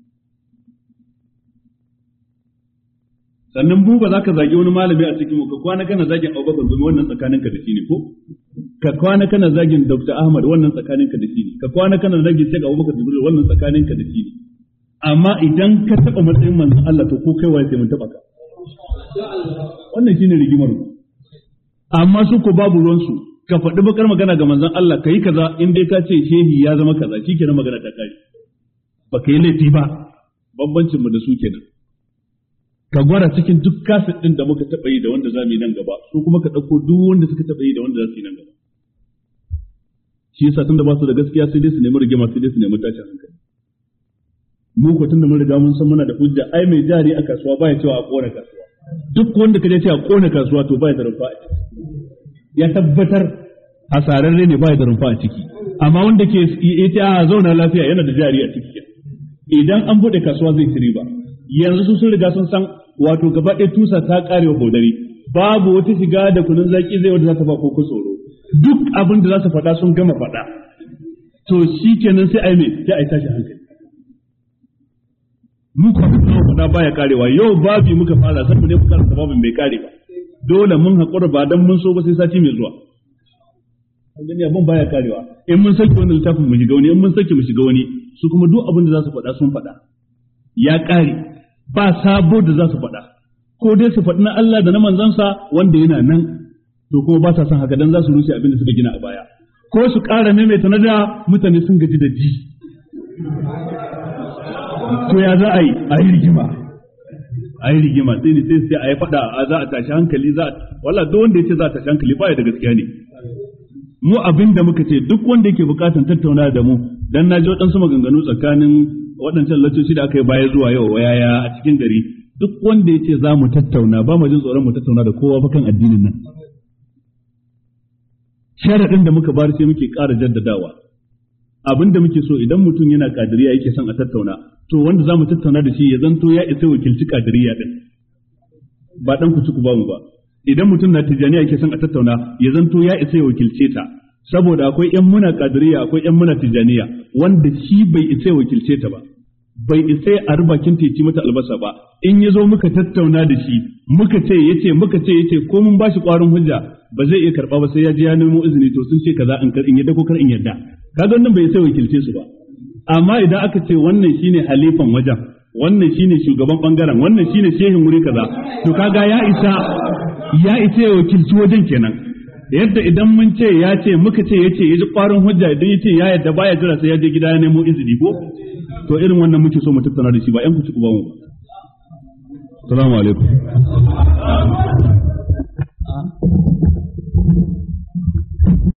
Sannan bu ba za ka zagi wani malami a cikin mu, ka kwana kana zagin Abubakar Gumi, wannan tsakaninka da shi ne ko? Ka kwana kana zagin Doctor Ahmad, wannan tsakaninka da shi ne. Ka kwana kana zagin Sheikh Abubakar Jibril, wannan tsakaninka da shi ne. Amma idan ka taba matsayin manzon Allah, to ko kai waye sai mun taba ka. Wannan shine rigimar mu. Amma su ko babu ruwan su, ka faɗi bakar magana ga manzon Allah, kai kaza in dai ka ce shehi ya zama kaza, shikenan magana ta kare. Ba ka yi laifi ba. Bambancin mu da su kenan. Ka gwada cikin duk kaset ɗin da muka taɓa yi da wanda za mu yi nan gaba, su kuma ka ɗauko duk wanda suka taɓa yi da wanda za su yi nan gaba. Shi yasa tun da ba su da gaskiya sai dai su nemi rigima, sai dai su nemi tashin hankali. mu ko tunda mun riga mun san muna da hujja ai mai jari a kasuwa baya cewa a kona kasuwa duk wanda kaje ce a kona kasuwa to baya da rumfa a ciki ya tabbatar hasararre ne baya da rumfa a ciki amma wanda ke yace a zauna lafiya yana da jari a ciki idan an bude kasuwa zai ci riba yanzu su sun riga sun san wato gaba ɗaya tusa ta karewa bodari babu wata shiga da kunun zaki zai wanda za ta ba ko tsoro duk abin da za su faɗa sun gama faɗa to shikenan sai ai me sai ai tashi hankali mu ko abin da faɗa baya karewa yau babi muka fara sai mu ne muka karanta babin bai kare ba dole mun haƙura ba dan mun so ba sai sati mai zuwa an gani abin baya karewa in mun saki wannan littafin mu shiga wani in mun saki mu shiga wani su kuma duk abin da za su faɗa sun faɗa ya kare ba sabo da za su faɗa ko dai su faɗi na Allah da na manzansa wanda yana nan to kuma ba sa son haka dan za su rushe abin da suka gina a baya ko su ƙara maimaita na da mutane sun gaji da ji to ya za a yi a yi rigima a yi rigima sai ne sai sai a yi faɗa a za a tashi hankali za a walla duk wanda ya ce za a tashi hankali baya da gaskiya ne mu abin da muka ce duk wanda yake bukatan tattauna da mu dan naji waɗansu maganganu tsakanin waɗancan laccoci da aka yi baya zuwa yau wayaya a cikin gari duk wanda ya ce za mu tattauna ba mu jin tsoron mu tattauna da kowa ba kan addinin nan sharaɗin da muka bar sai muke ƙara jaddadawa abin da muke so idan mutum yana kadiriya yake son a tattauna to wanda za mu tattauna da shi ya zanto ya isa wakilci kadiriya din ba dan ku ci ku ba mu ba idan mutum na tijaniya yake son a tattauna ya zanto ya isa ya wakilce ta saboda akwai ƴan muna kadiriya akwai ƴan muna tijaniya wanda shi bai isa ya wakilce ta ba bai isa a rubakin teci mata albasa ba in yazo muka tattauna da shi muka ce yace muka ce yace ko mun bashi ƙwarin hujja ba zai iya karba ba sai ya je ya nemo izini to sun ce kaza in kar in yadda ko kar in yadda kaga wannan bai isa wakilce su ba amma idan aka ce wannan shine halifan wajen wannan shine shugaban bangaren wannan shine shehin wuri kaza to kaga ya isa ya isa ya wakilci wajen kenan yadda idan mun ce ya ce muka ce yace ya ji ƙwarin hujja idan yace ya yadda baya jira sai ya je gida ya nemo izini ko to irin wannan muke so mu tattauna da shi ba yan ku ci ku ba mu assalamu alaikum